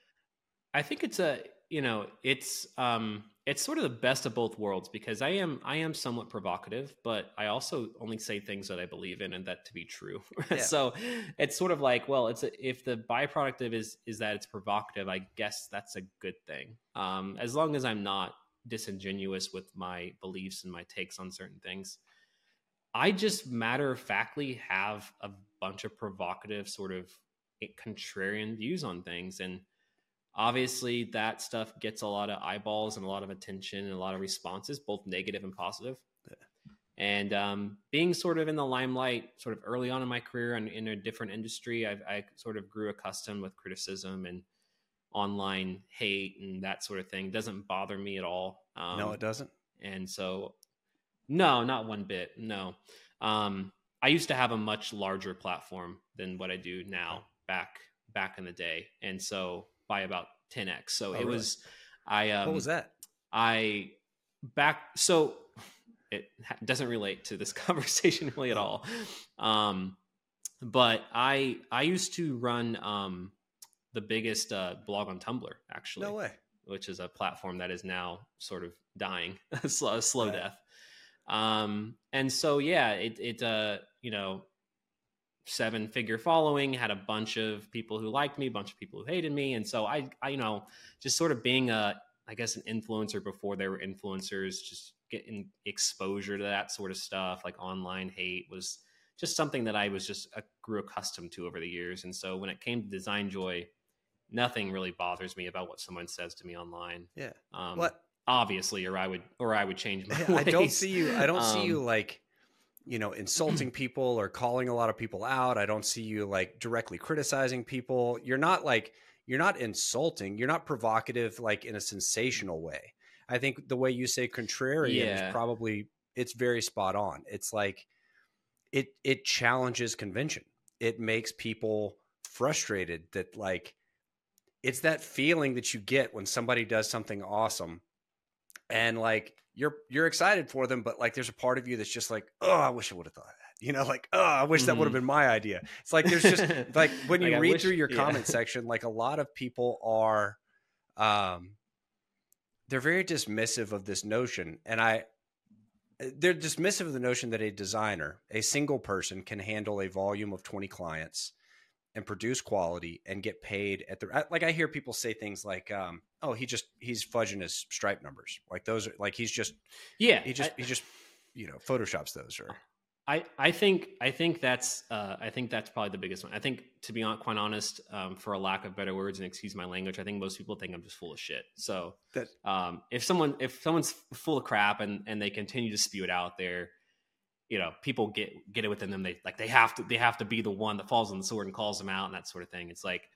I think it's a, you know, it's, um, it's sort of the best of both worlds, because I am, I am somewhat provocative, but I also only say things that I believe in and that to be true. Yeah. So it's sort of like, well, it's a, if the byproduct of is, is that it's provocative, I guess that's a good thing. Um, as long as I'm not disingenuous with my beliefs and my takes on certain things. I just matter of factly have a bunch of provocative sort of contrarian views on things. And obviously that stuff gets a lot of eyeballs and a lot of attention and a lot of responses, both negative and positive. Yeah. And um, being sort of in the limelight sort of early on in my career and in a different industry, I've, I sort of grew accustomed with criticism and online hate and that sort of thing. It doesn't bother me at all. Um, no, it doesn't. And so, no, not one bit. No. Um, I used to have a much larger platform than what I do now back, back in the day. And so by about ten X. So oh, it really? was, I, um, what was that? I back, so it doesn't relate to this conversation really at all. Um, but I, I used to run, um, the biggest, uh, blog on Tumblr, actually. No way. Which is a platform that is now sort of dying, a slow, a slow right. death. Um, and so, yeah, it, it, uh, you know, seven figure following, had a bunch of people who liked me, a bunch of people who hated me. And so I, I, you know, just sort of being a, I guess, an influencer before there were influencers, just getting exposure to that sort of stuff, like online hate was just something that I was just uh, grew accustomed to over the years. And so when it came to DesignJoy, nothing really bothers me about what someone says to me online. Yeah. Um, what? Obviously, or I would, or I would change my I ways. don't see you. I don't um, see you like, you know, insulting people or calling a lot of people out. I don't see you like directly criticizing people. You're not like, you're not insulting. You're not provocative, like in a sensational way. I think the way you say contrarian yeah. is probably, it's very spot on. It's like, it, it challenges convention. It makes people frustrated that like, it's that feeling that you get when somebody does something awesome and like, you're, you're excited for them, but like, there's a part of you that's just like, oh, I wish I would have thought of that. You know, like, oh, I wish mm-hmm. that would have been my idea. It's like, there's just like, when you like read wish, through your yeah. comment section, like a lot of people are, um, they're very dismissive of this notion. And I, they're dismissive of the notion that a designer, a single person can handle a volume of twenty clients and produce quality and get paid at the, like, I hear people say things like, um, oh, he just, he's fudging his stripe numbers. Like those are like, he's just, yeah, he just, I, he just, you know, Photoshops those or. I, I think I think that's uh, I think that's probably the biggest one. I think, to be quite honest, um, for a lack of better words, and excuse my language, I think most people think I'm just full of shit. So That um, if someone if someone's full of crap and, and they continue to spew it out there, you know, people get get it within them. They like they have to they have to be the one that falls on the sword and calls them out and that sort of thing. It's like,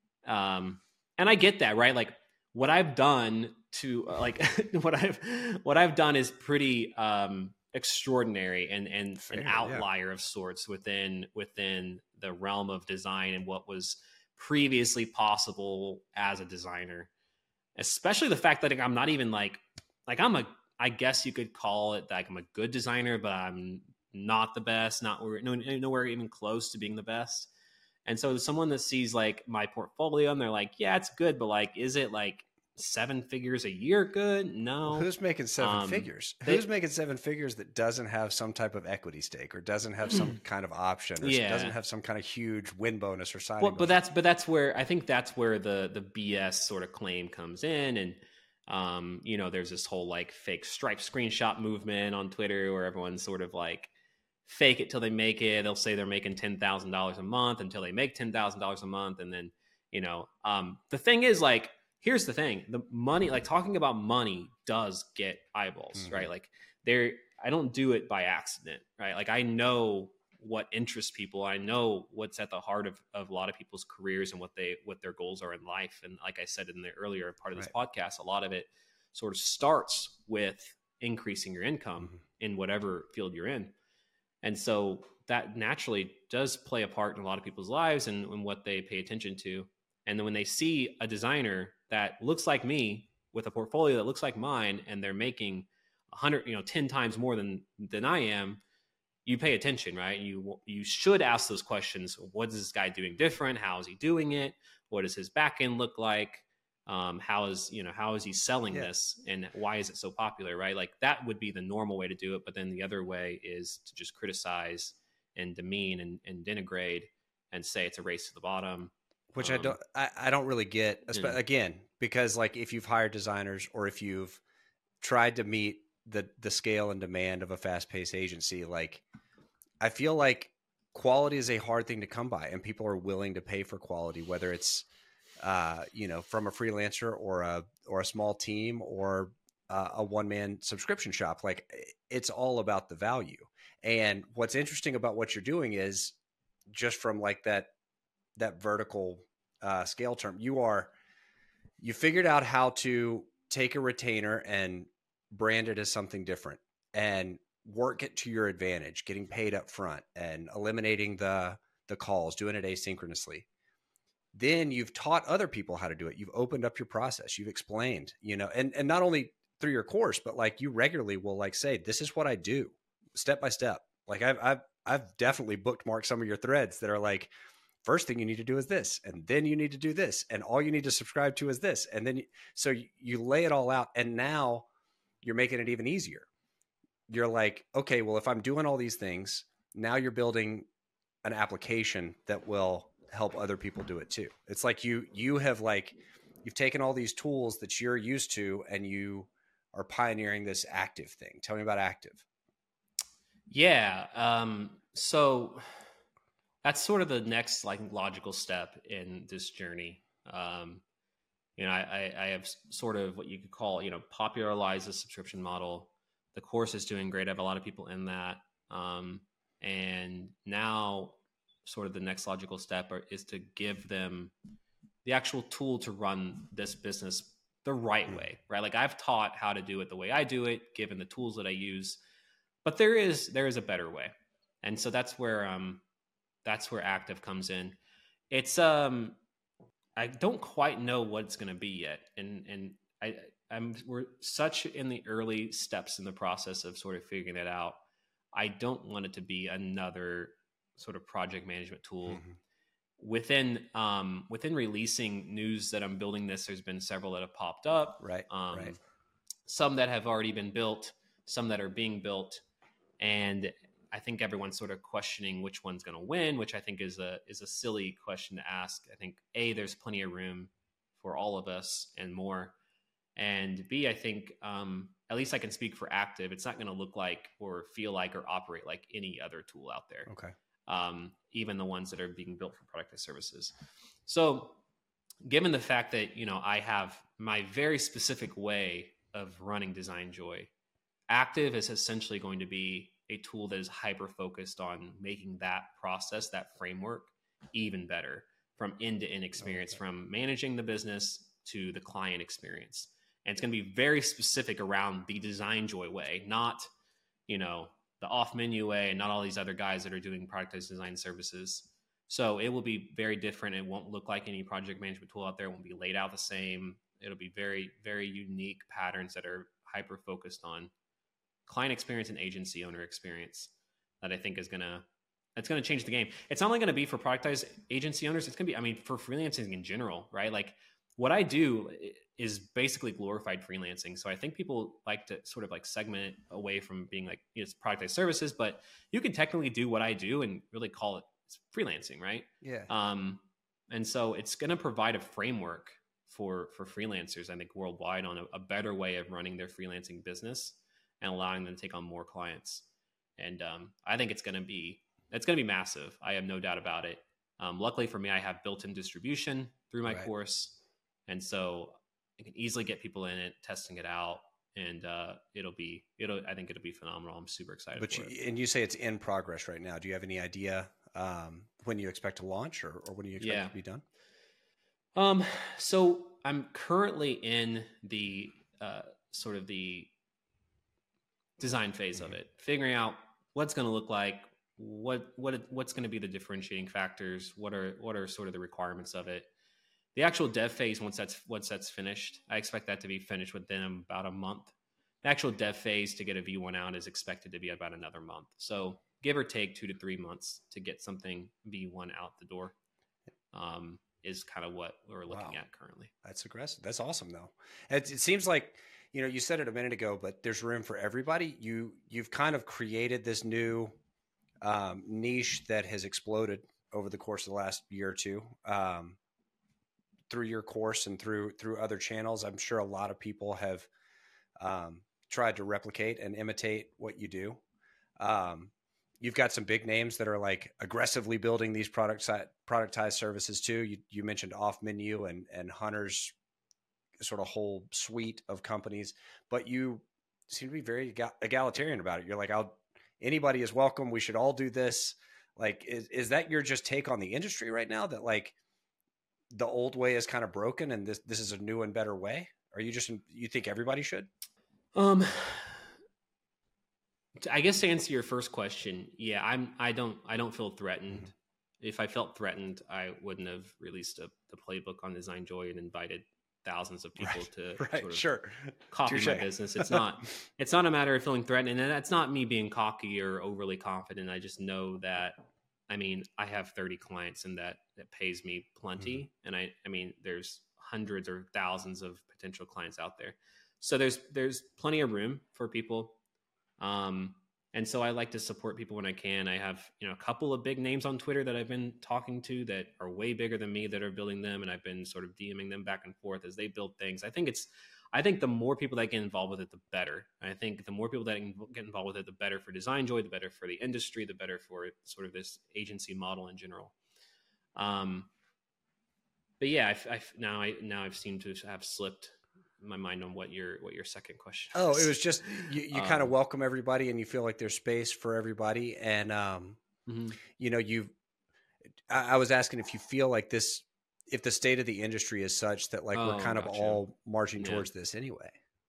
um, and I get that, right? Like what I've done to uh, like what I've what I've done is pretty. Um, extraordinary and and Fair, an outlier yeah. of sorts within within the realm of design and what was previously possible as a designer, especially the fact that like, I'm not even like like I'm a I guess you could call it like I'm a good designer, but I'm not the best, not no, nowhere even close to being the best. And so someone that sees like my portfolio and they're like, yeah, it's good, but like, is it like seven figures a year good? No. Well, who's making seven um, figures? they, who's making seven figures that doesn't have some type of equity stake or doesn't have some kind of option or yeah. doesn't have some kind of huge win bonus or signing well, bonus? But that's but that's where I think that's where the the B S sort of claim comes in. And um, you know, there's this whole like fake Stripe screenshot movement on Twitter where everyone's sort of like fake it till they make it. They'll say they're making ten thousand dollars a month until they make ten thousand dollars a month. And then, you know, um, the thing is like, here's the thing, the money, like talking about money does get eyeballs, mm-hmm. right? Like there, I don't do it by accident, right? Like I know what interests people. I know what's at the heart of, of a lot of people's careers and what they, what their goals are in life. And like I said in the earlier part of this right. podcast, a lot of it sort of starts with increasing your income mm-hmm. in whatever field you're in. And so that naturally does play a part in a lot of people's lives and, and what they pay attention to. And then when they see a designer that looks like me with a portfolio that looks like mine, and they're making a hundred, you know, ten times more than, than I am, you pay attention, right? You, you should ask those questions. What is this guy doing different? How is he doing it? What does his back end look like? Um, how is, you know, how is he selling yeah. this, and why is it so popular, right? Like that would be the normal way to do it. But then the other way is to just criticize and demean and, and denigrate and say it's a race to the bottom. Which um, I don't, I, I don't really get, yeah. again, because like if you've hired designers or if you've tried to meet the the scale and demand of a fast paced agency, like I feel like quality is a hard thing to come by, and people are willing to pay for quality, whether it's uh, you know, from a freelancer or a or a small team or uh, a one man subscription shop. Like it's all about the value. And what's interesting about what you're doing is just from like that. that vertical uh, scale term, you are, you figured out how to take a retainer and brand it as something different and work it to your advantage, getting paid up front and eliminating the, the calls, doing it asynchronously. Then you've taught other people how to do it. You've opened up your process. You've explained, you know, and, and not only through your course, but like you regularly will like say, this is what I do step by step. Like I've, I've, I've definitely bookmarked some of your threads that are like, first thing you need to do is this, and then you need to do this, and all you need to subscribe to is this. And then, you, so you, you lay it all out, and now you're making it even easier. You're like, okay, well, if I'm doing all these things, now you're building an application that will help other people do it too. It's like you, you have like, you've taken all these tools that you're used to, and you are pioneering this Active thing. Tell me about Active. Yeah. Um, so that's sort of the next like logical step in this journey. Um, you know, I, I have sort of what you could call, you know, popularize the subscription model. The course is doing great. I have a lot of people in that. Um, and now sort of the next logical step are, is to give them the actual tool to run this business the right way, right? Like I've taught how to do it the way I do it, given the tools that I use, but there is, there is a better way. And so that's where, um, that's where Active comes in. It's, um, I don't quite know what it's going to be yet. And, and I, I'm, we're such in the early steps in the process of sort of figuring it out. I don't want it to be another sort of project management tool. Mm-hmm. Within, um, within releasing news that I'm building this, there's been several that have popped up, right? Um, right. Some that have already been built, some that are being built. And I think everyone's sort of questioning which one's going to win, which I think is a is a silly question to ask. I think A, there's plenty of room for all of us and more. And B, I think um, at least I can speak for Active. It's not going to look like or feel like or operate like any other tool out there. Okay. Um, even the ones that are being built for productized services. So given the fact that, you know, I have my very specific way of running Design Joy, Active is essentially going to be a tool that is hyper focused on making that process, that framework, even better from end to end experience, okay. from managing the business to the client experience. And it's going to be very specific around the Design Joy way, not, you know, the off menu way and not all these other guys that are doing productized design services. So it will be very different. It won't look like any project management tool out there. It won't be laid out the same. It'll be very, very unique patterns that are hyper focused on client experience and agency owner experience that I think is going to, it's going to change the game. It's not only going to be for productized agency owners. It's going to be, I mean, for freelancing in general, right? Like what I do is basically glorified freelancing. So I think people like to sort of like segment it away from being like, you know, it's productized services, but you can technically do what I do and really call it freelancing, right? Yeah. Um, and so it's going to provide a framework for for freelancers, I think, worldwide on a, a better way of running their freelancing business and allowing them to take on more clients. And um, I think it's going to be it's going to be massive. I have no doubt about it. Um, luckily for me, I have built-in distribution through my right. course, and so I can easily get people in it, testing it out, and uh, it'll be it'll. I think it'll be phenomenal. I'm super excited. But for you, it. And you say it's in progress right now. Do you have any idea um, when you expect to launch, or, or when you expect yeah. it to be done? Um. So I'm currently in the uh, sort of the design phase mm-hmm. of it, figuring out what's going to look like, what what what's going to be the differentiating factors, what are what are sort of the requirements of it. The actual dev phase, once that's once that's finished, I expect that to be finished within about a month. The actual dev phase to get a V one out is expected to be about another month. So give or take two to three months to get something V one out the door um, is kind of what we're looking wow. at currently. That's aggressive. That's awesome, though. It, it seems like, you know, you said it a minute ago, but there's room for everybody. You you've kind of created this new um, niche that has exploded over the course of the last year or two. Um, through your course and through through other channels. I'm sure a lot of people have um, tried to replicate and imitate what you do. Um, you've got some big names that are like aggressively building these product productized services too. You, you mentioned Off Menu and and Hunter's sort of whole suite of companies, but you seem to be very egalitarian about it. You're like, I'll anybody is welcome. We should all do this. Like, is is that your just take on the industry right now? That like the old way is kind of broken and this, this is a new and better way? Or you just, you think everybody should? Um, I guess to answer your first question, yeah, I'm, I don't, I don't feel threatened. Mm-hmm. If I felt threatened, I wouldn't have released a, the playbook on Design Joy and invited thousands of people right, to right, sort of sure. copy Touché. my business. It's not, it's not a matter of feeling threatened. And that's not me being cocky or overly confident. I just know that, I mean, I have thirty clients and that, that pays me plenty. Mm-hmm. And I, I mean, there's hundreds or thousands of potential clients out there. So there's, there's plenty of room for people. Um, and so I like to support people when I can. I have, you know, a couple of big names on Twitter that I've been talking to that are way bigger than me that are building them. And I've been sort of DMing them back and forth as they build things. I think it's, I think the more people that get involved with it, the better. I think the more people that get involved with it, the better for Design Joy, the better for the industry, the better for sort of this agency model in general. Um, but yeah, I've, I've, now I now I've seemed to have slipped my mind on what your what your second question was. Oh, it was was just you, you um, kind of welcome everybody and you feel like there's space for everybody. And um, mm-hmm. you know, you I, I was asking if you feel like this. If the state of the industry is such that like oh, we're kind of gotcha. all marching yeah. towards this anyway.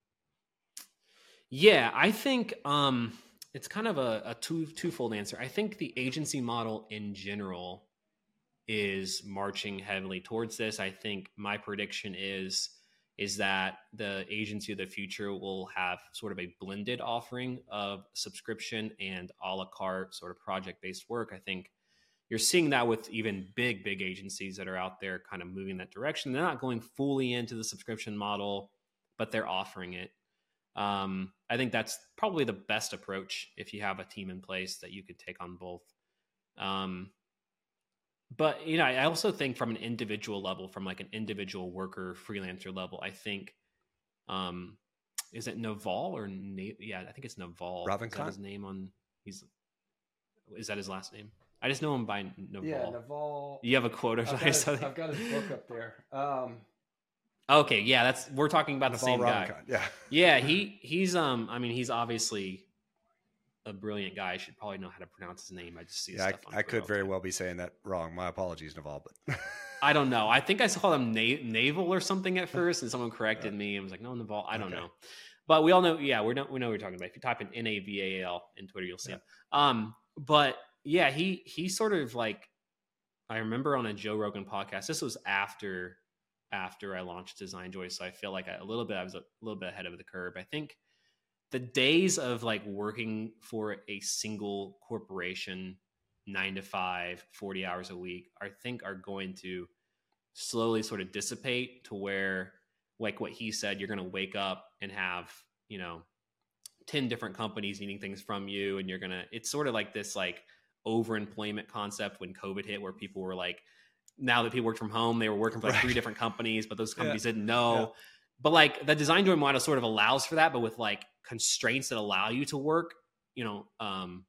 Yeah, I think um, it's kind of a, a two twofold answer. I think the agency model in general is marching heavily towards this. I think my prediction is is that the agency of the future will have sort of a blended offering of subscription and a la carte sort of project-based work. I think you're seeing that with even big, big agencies that are out there kind of moving that direction. They're not going fully into the subscription model, but they're offering it. Um, I think that's probably the best approach if you have a team in place that you could take on both. Um, but, you know, I also think from an individual level, from like an individual worker, freelancer level, I think Um, is it Naval or Na- yeah? I think it's Naval. Robin Is that Kahn? his name on? He's is that his last name? I just know him by Naval. Yeah, Naval. You have a quote or I've something? got his, I've got his book up there. Um, okay, yeah, that's we're talking about Naval the same guy. Ravikant, yeah, yeah, he he's um. I mean, he's obviously a brilliant guy. I should probably know how to pronounce his name. I just see his yeah. stuff on I, I could Twitter very all the well be saying that wrong. My apologies, Naval, but I don't know. I think I saw him na- naval or something at first, and someone corrected Yeah. me and was like, "No, Naval." I don't Okay. know, but we all know. Yeah, we know we know what you're talking about. If you type in N A V A L in Twitter, you'll see Yeah. him. Um, but yeah, he he sort of like I remember on a Joe Rogan podcast. This was after after I launched Design Joy, so I feel like I, a little bit I was a little bit ahead of the curve. I think the days of like working for a single corporation, nine to five, forty hours a week, I think are going to slowly sort of dissipate to where, like what he said, you're going to wake up and have, you know, ten different companies needing things from you. And you're going to, it's sort of like this like overemployment concept when COVID hit, where people were like, now that people work from home, they were working for like Right. three different companies, but those Yeah. companies didn't know. Yeah. But like the Design Joy model sort of allows for that, but with like constraints that allow you to work, you know, um,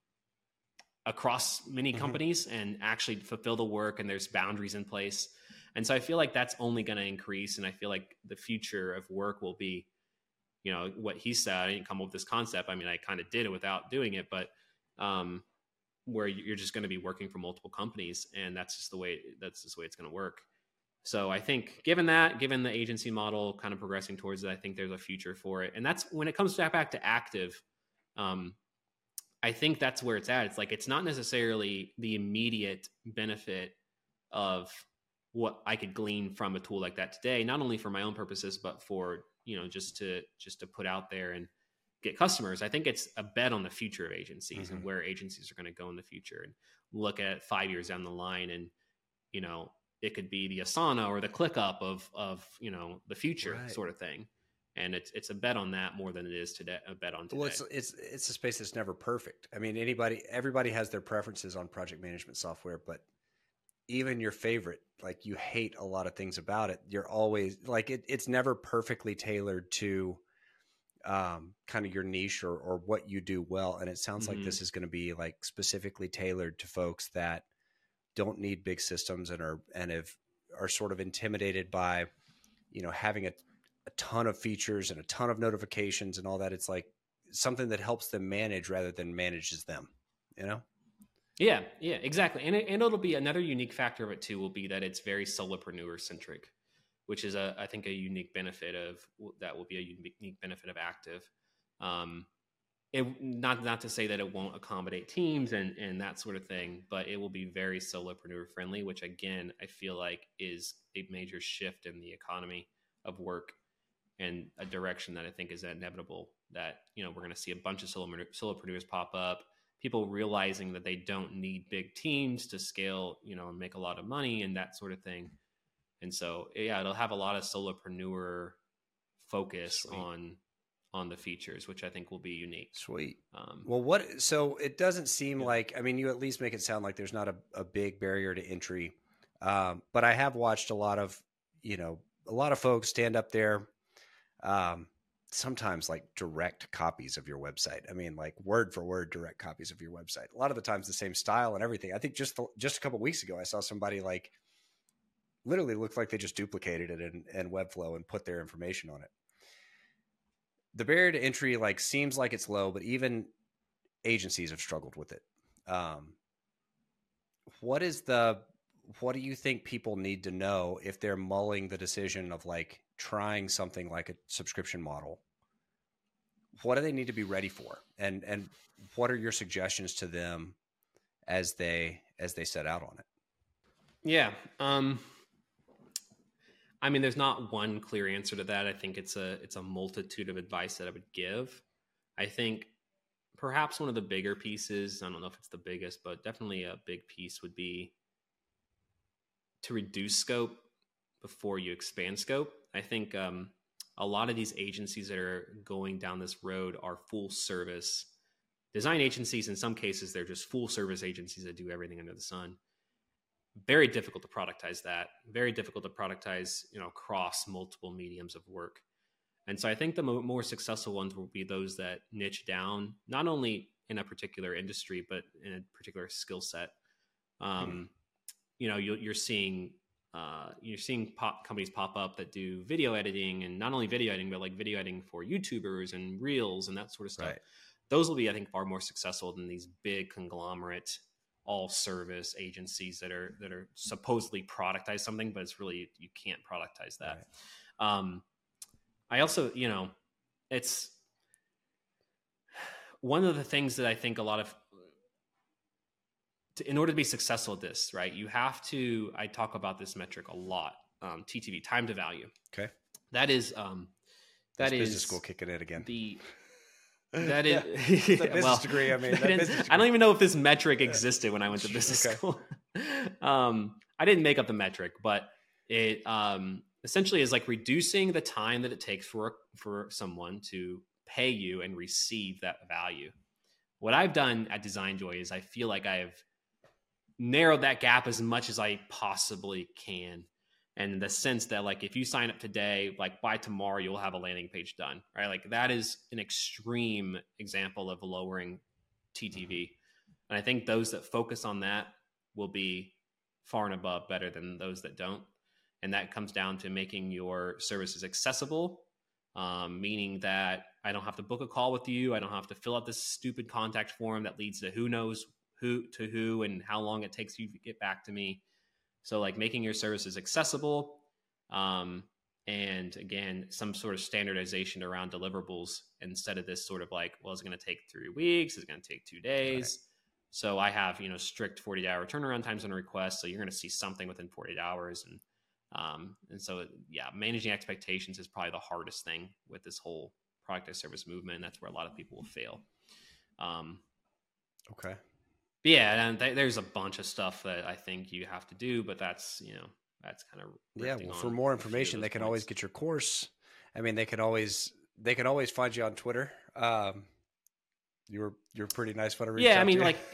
across many Mhm. companies and actually fulfill the work, and there's boundaries in place. And so I feel like that's only going to increase. And I feel like the future of work will be, you know, what he said. I didn't come up with this concept. I mean, I kind of did it without doing it, but um, where you're just going to be working for multiple companies, and that's just the way that's just the way it's going to work. So I think given that, given the agency model kind of progressing towards it, I think there's a future for it. And that's when it comes back, back to active. Um, I think that's where it's at. It's like, it's not necessarily the immediate benefit of what I could glean from a tool like that today, not only for my own purposes, but for, you know, just to, just to put out there and get customers. I think it's a bet on the future of agencies Mhm. and where agencies are going to go in the future, and look at five years down the line. And, you know, it could be the Asana or the ClickUp of, of, you know, the future Right. sort of thing. And it's, it's a bet on that more than it is today, a bet on today. Well, it's it's it's a space that's never perfect. I mean, anybody, everybody has their preferences on project management software, but even your favorite, like you hate a lot of things about it. You're always like it. It's never perfectly tailored to um, kind of your niche or or what you do well. And it sounds Mhm. like this is going to be like specifically tailored to folks that don't need big systems and are and have are sort of intimidated by, you know, having a a ton of features and a ton of notifications and all that. It's like something that helps them manage rather than manages them, you know? Yeah, yeah, exactly. And, it, and it'll be another unique factor of it too, will be that it's very solopreneur centric, which is a, I think a unique benefit of that will be a unique benefit of active. Um, it not, not to say that it won't accommodate teams and, and that sort of thing, but it will be very solopreneur friendly, which again, I feel like is a major shift in the economy of work, and a direction that I think is inevitable, that, you know, we're going to see a bunch of solopreneur, solopreneurs pop up, people realizing that they don't need big teams to scale, you know, and make a lot of money and that sort of thing. And so, yeah, it'll have a lot of solopreneur focus Sweet. on, on the features, which I think will be unique. Sweet. Um, Well, what, so it doesn't seem yeah. like, I mean, you at least make it sound like there's not a, a big barrier to entry. Um, but I have watched a lot of, you know, a lot of folks stand up there, um, sometimes like direct copies of your website. I mean, like word for word, direct copies of your website. A lot of the times the same style and everything. I think just, the, just a couple of weeks ago, I saw somebody like literally looked like they just duplicated it in, in Webflow and put their information on it. The barrier to entry like seems like it's low, but even agencies have struggled with it. Um, what is the, what do you think people need to know if they're mulling the decision of like trying something like a subscription model? What do they need to be ready for? And, and what are your suggestions to them as they, as they set out on it? Yeah. Um, I mean, there's not one clear answer to that. I think it's a, it's a multitude of advice that I would give. I think perhaps one of the bigger pieces, I don't know if it's the biggest, but definitely a big piece would be to reduce scope before you expand scope. I think um, a lot of these agencies that are going down this road are full service design agencies. In some cases, they're just full service agencies that do everything under the sun. Very difficult to productize that. Very difficult to productize, you know, across multiple mediums of work. And so I think the mo- more successful ones will be those that niche down, not only in a particular industry, but in a particular skill set. Um, hmm. You know, you're, you're seeing uh, you're seeing pop companies pop up that do video editing, and not only video editing, but like video editing for YouTubers and Reels and that sort of stuff. Right. Those will be, I think, far more successful than these big conglomerate all service agencies that are that are supposedly productize something, but it's really, you can't productize that. Right. Um, I also, you know, it's one of the things that I think a lot of, to, in order to be successful at this, right, you have to, I talk about this metric a lot, um, T T V, time to value. Okay. That is, um, that That's is business school kicking in again. The, that is yeah. the business well, degree. I mean, that business degree. I don't even know if this metric existed when I went to business okay. school. um, I didn't make up the metric, but it um, essentially is like reducing the time that it takes for for someone to pay you and receive that value. What I've done at DesignJoy is I feel like I've narrowed that gap as much as I possibly can. And in the sense that, like, if you sign up today, like by tomorrow, you'll have a landing page done, right? Like that is an extreme example of lowering T T V. And I think those that focus on that will be far and above better than those that don't. And that comes down to making your services accessible, um, meaning that I don't have to book a call with you. I don't have to fill out this stupid contact form that leads to who knows who to who and how long it takes you to get back to me. So like making your services accessible, um, and again, some sort of standardization around deliverables instead of this sort of like, well, it's going to take three weeks. It's going to take two days. Right. So I have, you know, strict forty hour turnaround times on a request. So you're going to see something within forty-eight hours. And, um, and so, yeah, managing expectations is probably the hardest thing with this whole product as service movement. And that's where a lot of people will fail. Um, okay. Yeah, and th- there's a bunch of stuff that I think you have to do, but that's, you know, that's kind of yeah. Well, for more information, they can points. always get your course. I mean, they can always they can always find you on Twitter. Um, you were you're pretty nice fun to reach yeah. out I mean, to. like,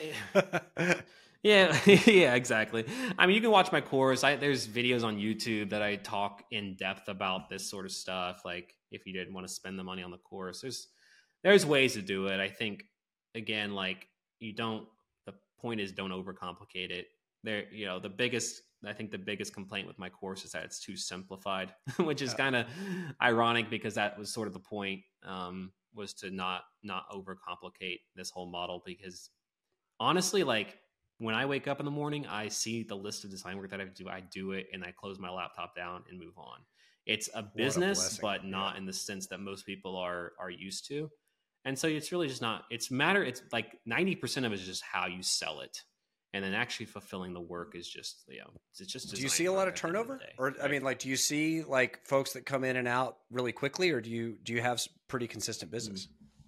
yeah, yeah, exactly. I mean, you can watch my course. I, there's videos on YouTube that I talk in depth about this sort of stuff. Like, if you didn't want to spend the money on the course, there's there's ways to do it. I think again, like you don't. Point is, don't overcomplicate it. There, you know, the biggest, I think the biggest complaint with my course is that it's too simplified, which is yeah. kind of ironic because that was sort of the point, um, was to not, not overcomplicate this whole model. Because honestly, like when I wake up in the morning, I see the list of design work that I do, I do it and I close my laptop down and move on. It's a business, a but not yeah. in the sense that most people are, are used to. And so it's really just not, it's matter. It's like ninety percent of it is just how you sell it. And then actually fulfilling the work is just, you know, it's just, do you see a lot of turnover day, or, right? I mean, like, do you see like folks that come in and out really quickly, or do you, do you have pretty consistent business?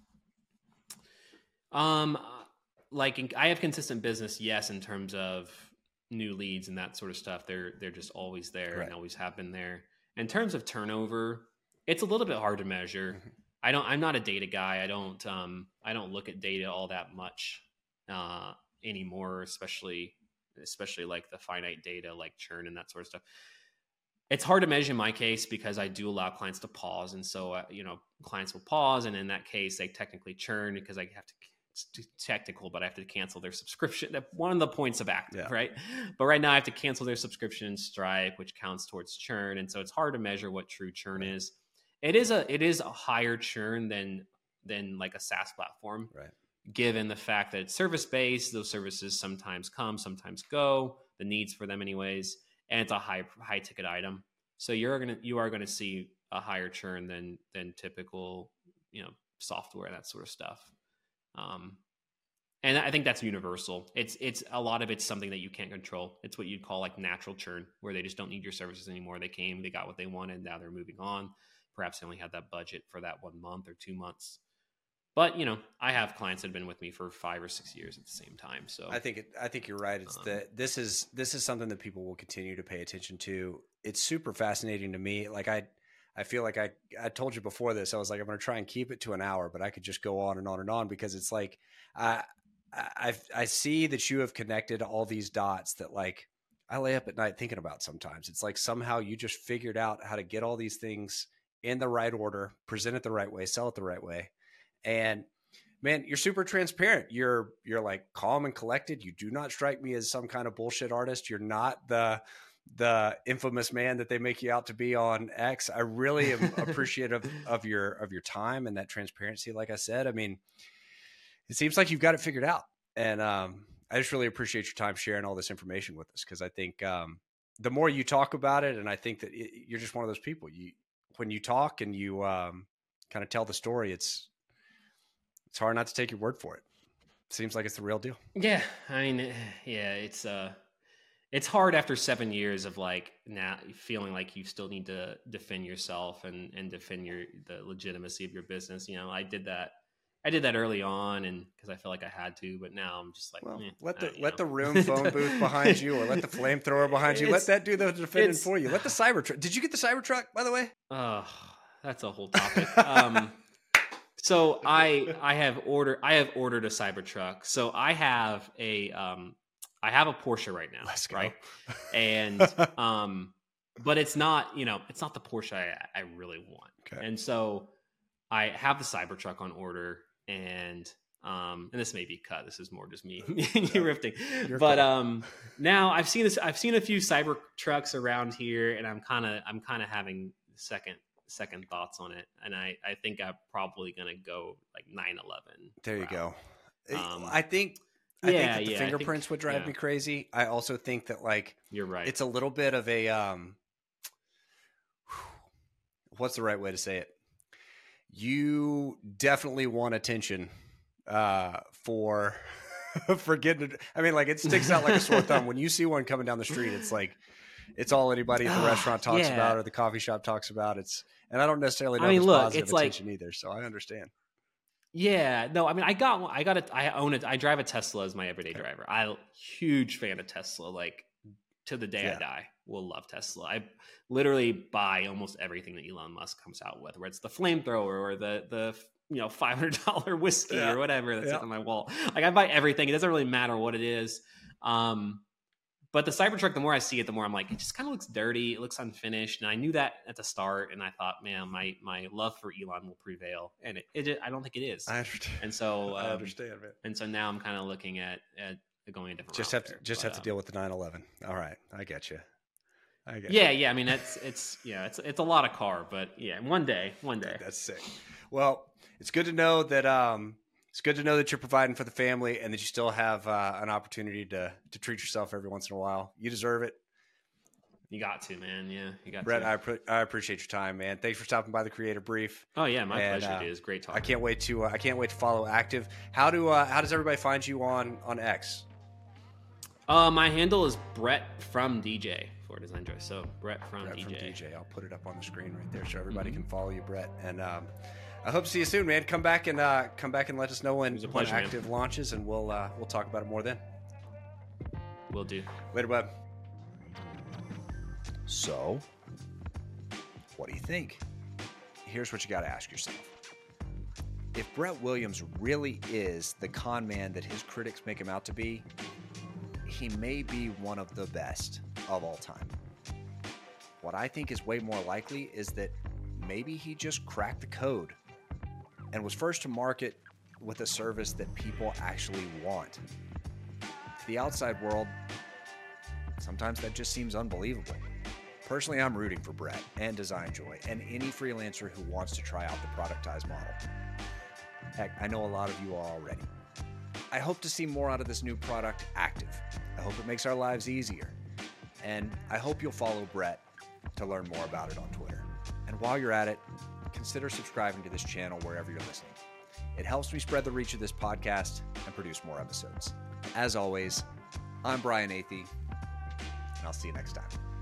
Um, like in, I have consistent business. Yes. In terms of new leads and that sort of stuff, they're, they're just always there right. and always have been there. In terms of turnover, it's a little bit hard to measure. Mm-hmm. I don't, I'm not a data guy. I don't, um, I don't look at data all that much, uh, anymore, especially, especially like the finite data, like churn and that sort of stuff. It's hard to measure in my case because I do allow clients to pause. And so, uh, you know, clients will pause. And in that case, they technically churn because I have to, it's technical, but I have to cancel their subscription. One of the points of active, yeah. right? But right now I have to cancel their subscription in Stripe, which counts towards churn. And so it's hard to measure what true churn right. is. It is a it is a higher churn than than like a SaaS platform, right? Given the fact that it's service based, those services sometimes come, sometimes go. The needs for them, anyways, and it's a high high ticket item. So you're gonna you are gonna see a higher churn than than typical, you know, software, that sort of stuff. Um, and I think that's universal. It's it's a lot of it's something that you can't control. It's what you'd call like natural churn, where they just don't need your services anymore. They came, they got what they wanted, now they're moving on. Perhaps they only had that budget for that one month or two months. But, you know, I have clients that have been with me for five or six years at the same time. So I think it, I think you're right. It's um, that this is this is something that people will continue to pay attention to. It's super fascinating to me. Like I I feel like I I told you before this, I was like, I'm going to try and keep it to an hour, but I could just go on and on and on because it's like I I I see that you have connected all these dots that like I lay up at night thinking about sometimes. It's like somehow you just figured out how to get all these things in the right order, present it the right way, sell it the right way. And man, you're super transparent. You're, you're like calm and collected. You do not strike me as some kind of bullshit artist. You're not the, the infamous man that they make you out to be on X. I really am appreciative of your, of your time and that transparency. Like I said, I mean, it seems like you've got it figured out. And, um, I just really appreciate your time sharing all this information with us. Cause I think, um, the more you talk about it, and I think that it, you're just one of those people, you, when you talk and you, um, kind of tell the story, it's, it's hard not to take your word for it. Seems like it's the real deal. Yeah. I mean, yeah, it's, uh, it's hard after seven years of like now feeling like you still need to defend yourself and, and defend your, the legitimacy of your business. You know, I did that. I did that early on, and because I felt like I had to, but now I'm just like, well, eh, let the I, let know. the room phone booth behind you, or let the flamethrower behind you. It's, let that do the defending it's, for you. Let the Cybertruck. Did you get the Cybertruck, by the way? Oh, that's a whole topic. um, so I I have ordered I have ordered a Cybertruck. So I have a um I have a Porsche right now, Let's go. right? And um, but it's not you know it's not the Porsche I I really want. Okay. And so I have the Cybertruck on order. And um, and this may be cut. This is more just me you riffing. You're but cool. um, now I've seen this. I've seen a few cyber trucks around here, and I'm kind of I'm kind of having second second thoughts on it. And I I think I'm probably gonna go like nine eleven. There you route. go. Um, I think I yeah, think that the yeah, I fingerprints think- would drive yeah. me crazy. I also think that like You're right. it's a little bit of a um, what's the right way to say it? You definitely want attention uh, for for getting it. I mean, like it sticks out like a sore thumb when you see one coming down the street. It's like it's all anybody at the restaurant talks Yeah. about or the coffee shop talks about. It's and I don't necessarily know I mean, if it's look, positive it's like- attention either. So I understand. Yeah, no, I mean, I got one. I got it. I own it. I drive a Tesla as my everyday driver. I'm huge fan of Tesla. Like to the day Yeah. I die, will love Tesla. I literally buy almost everything that Elon Musk comes out with, whether it's the flamethrower or the the you know five hundred dollar whiskey Yeah. or whatever that's Yeah. on my wall. Like I buy everything. It doesn't really matter what it is. Um, but the Cybertruck, the more I see it, the more I'm like, it just kind of looks dirty. It looks unfinished, and I knew that at the start. And I thought, man, my my love for Elon will prevail, and it, it I don't think it is. I understand. And so, I um, understand, man. and so now I'm kind of looking at at going a different. Just route have to there. just But, have to um, deal with the nine eleven. All right, I get you. I get Yeah, you. yeah. I mean, it's it's yeah, it's it's a lot of car, but yeah, one day, one day. That's sick. Well, it's good to know that um, it's good to know that you're providing for the family and that you still have uh, an opportunity to to treat yourself every once in a while. You deserve it, You got to, man. Yeah, you got Brett. to. I pre- I appreciate your time, man. Thanks for stopping by the Creative Brief. Oh yeah, my And, pleasure, uh, dude. It's great talking. I can't wait to uh, I can't wait to follow Active. How do uh, how does everybody find you on on X? Uh, my handle is Brett from D J for Design Joy. So Brett from Brett D J. from D J. I'll put it up on the screen right there so everybody Mm-hmm. can follow you, Brett. And um, I hope to see you soon, man. Come back and uh, come back and let us know when, was a when pleasure, man. Active launches, and we'll uh, we'll talk about it more then. Will do. Later, bud. So, what do you think? Here's what you got to ask yourself. If Brett Williams really is the con man that his critics make him out to be, he may be one of the best of all time. What I think is way more likely is that maybe he just cracked the code and was first to market with a service that people actually want. To the outside world, sometimes that just seems unbelievable. Personally, I'm rooting for Brett and Design Joy and any freelancer who wants to try out the productized model. Heck, I know a lot of you are already. I hope to see more out of this new product, Active. I hope it makes our lives easier. And I hope you'll follow Brett to learn more about it on Twitter. And while you're at it, consider subscribing to this channel wherever you're listening. It helps me spread the reach of this podcast and produce more episodes. As always, I'm Brian Athey, and I'll see you next time.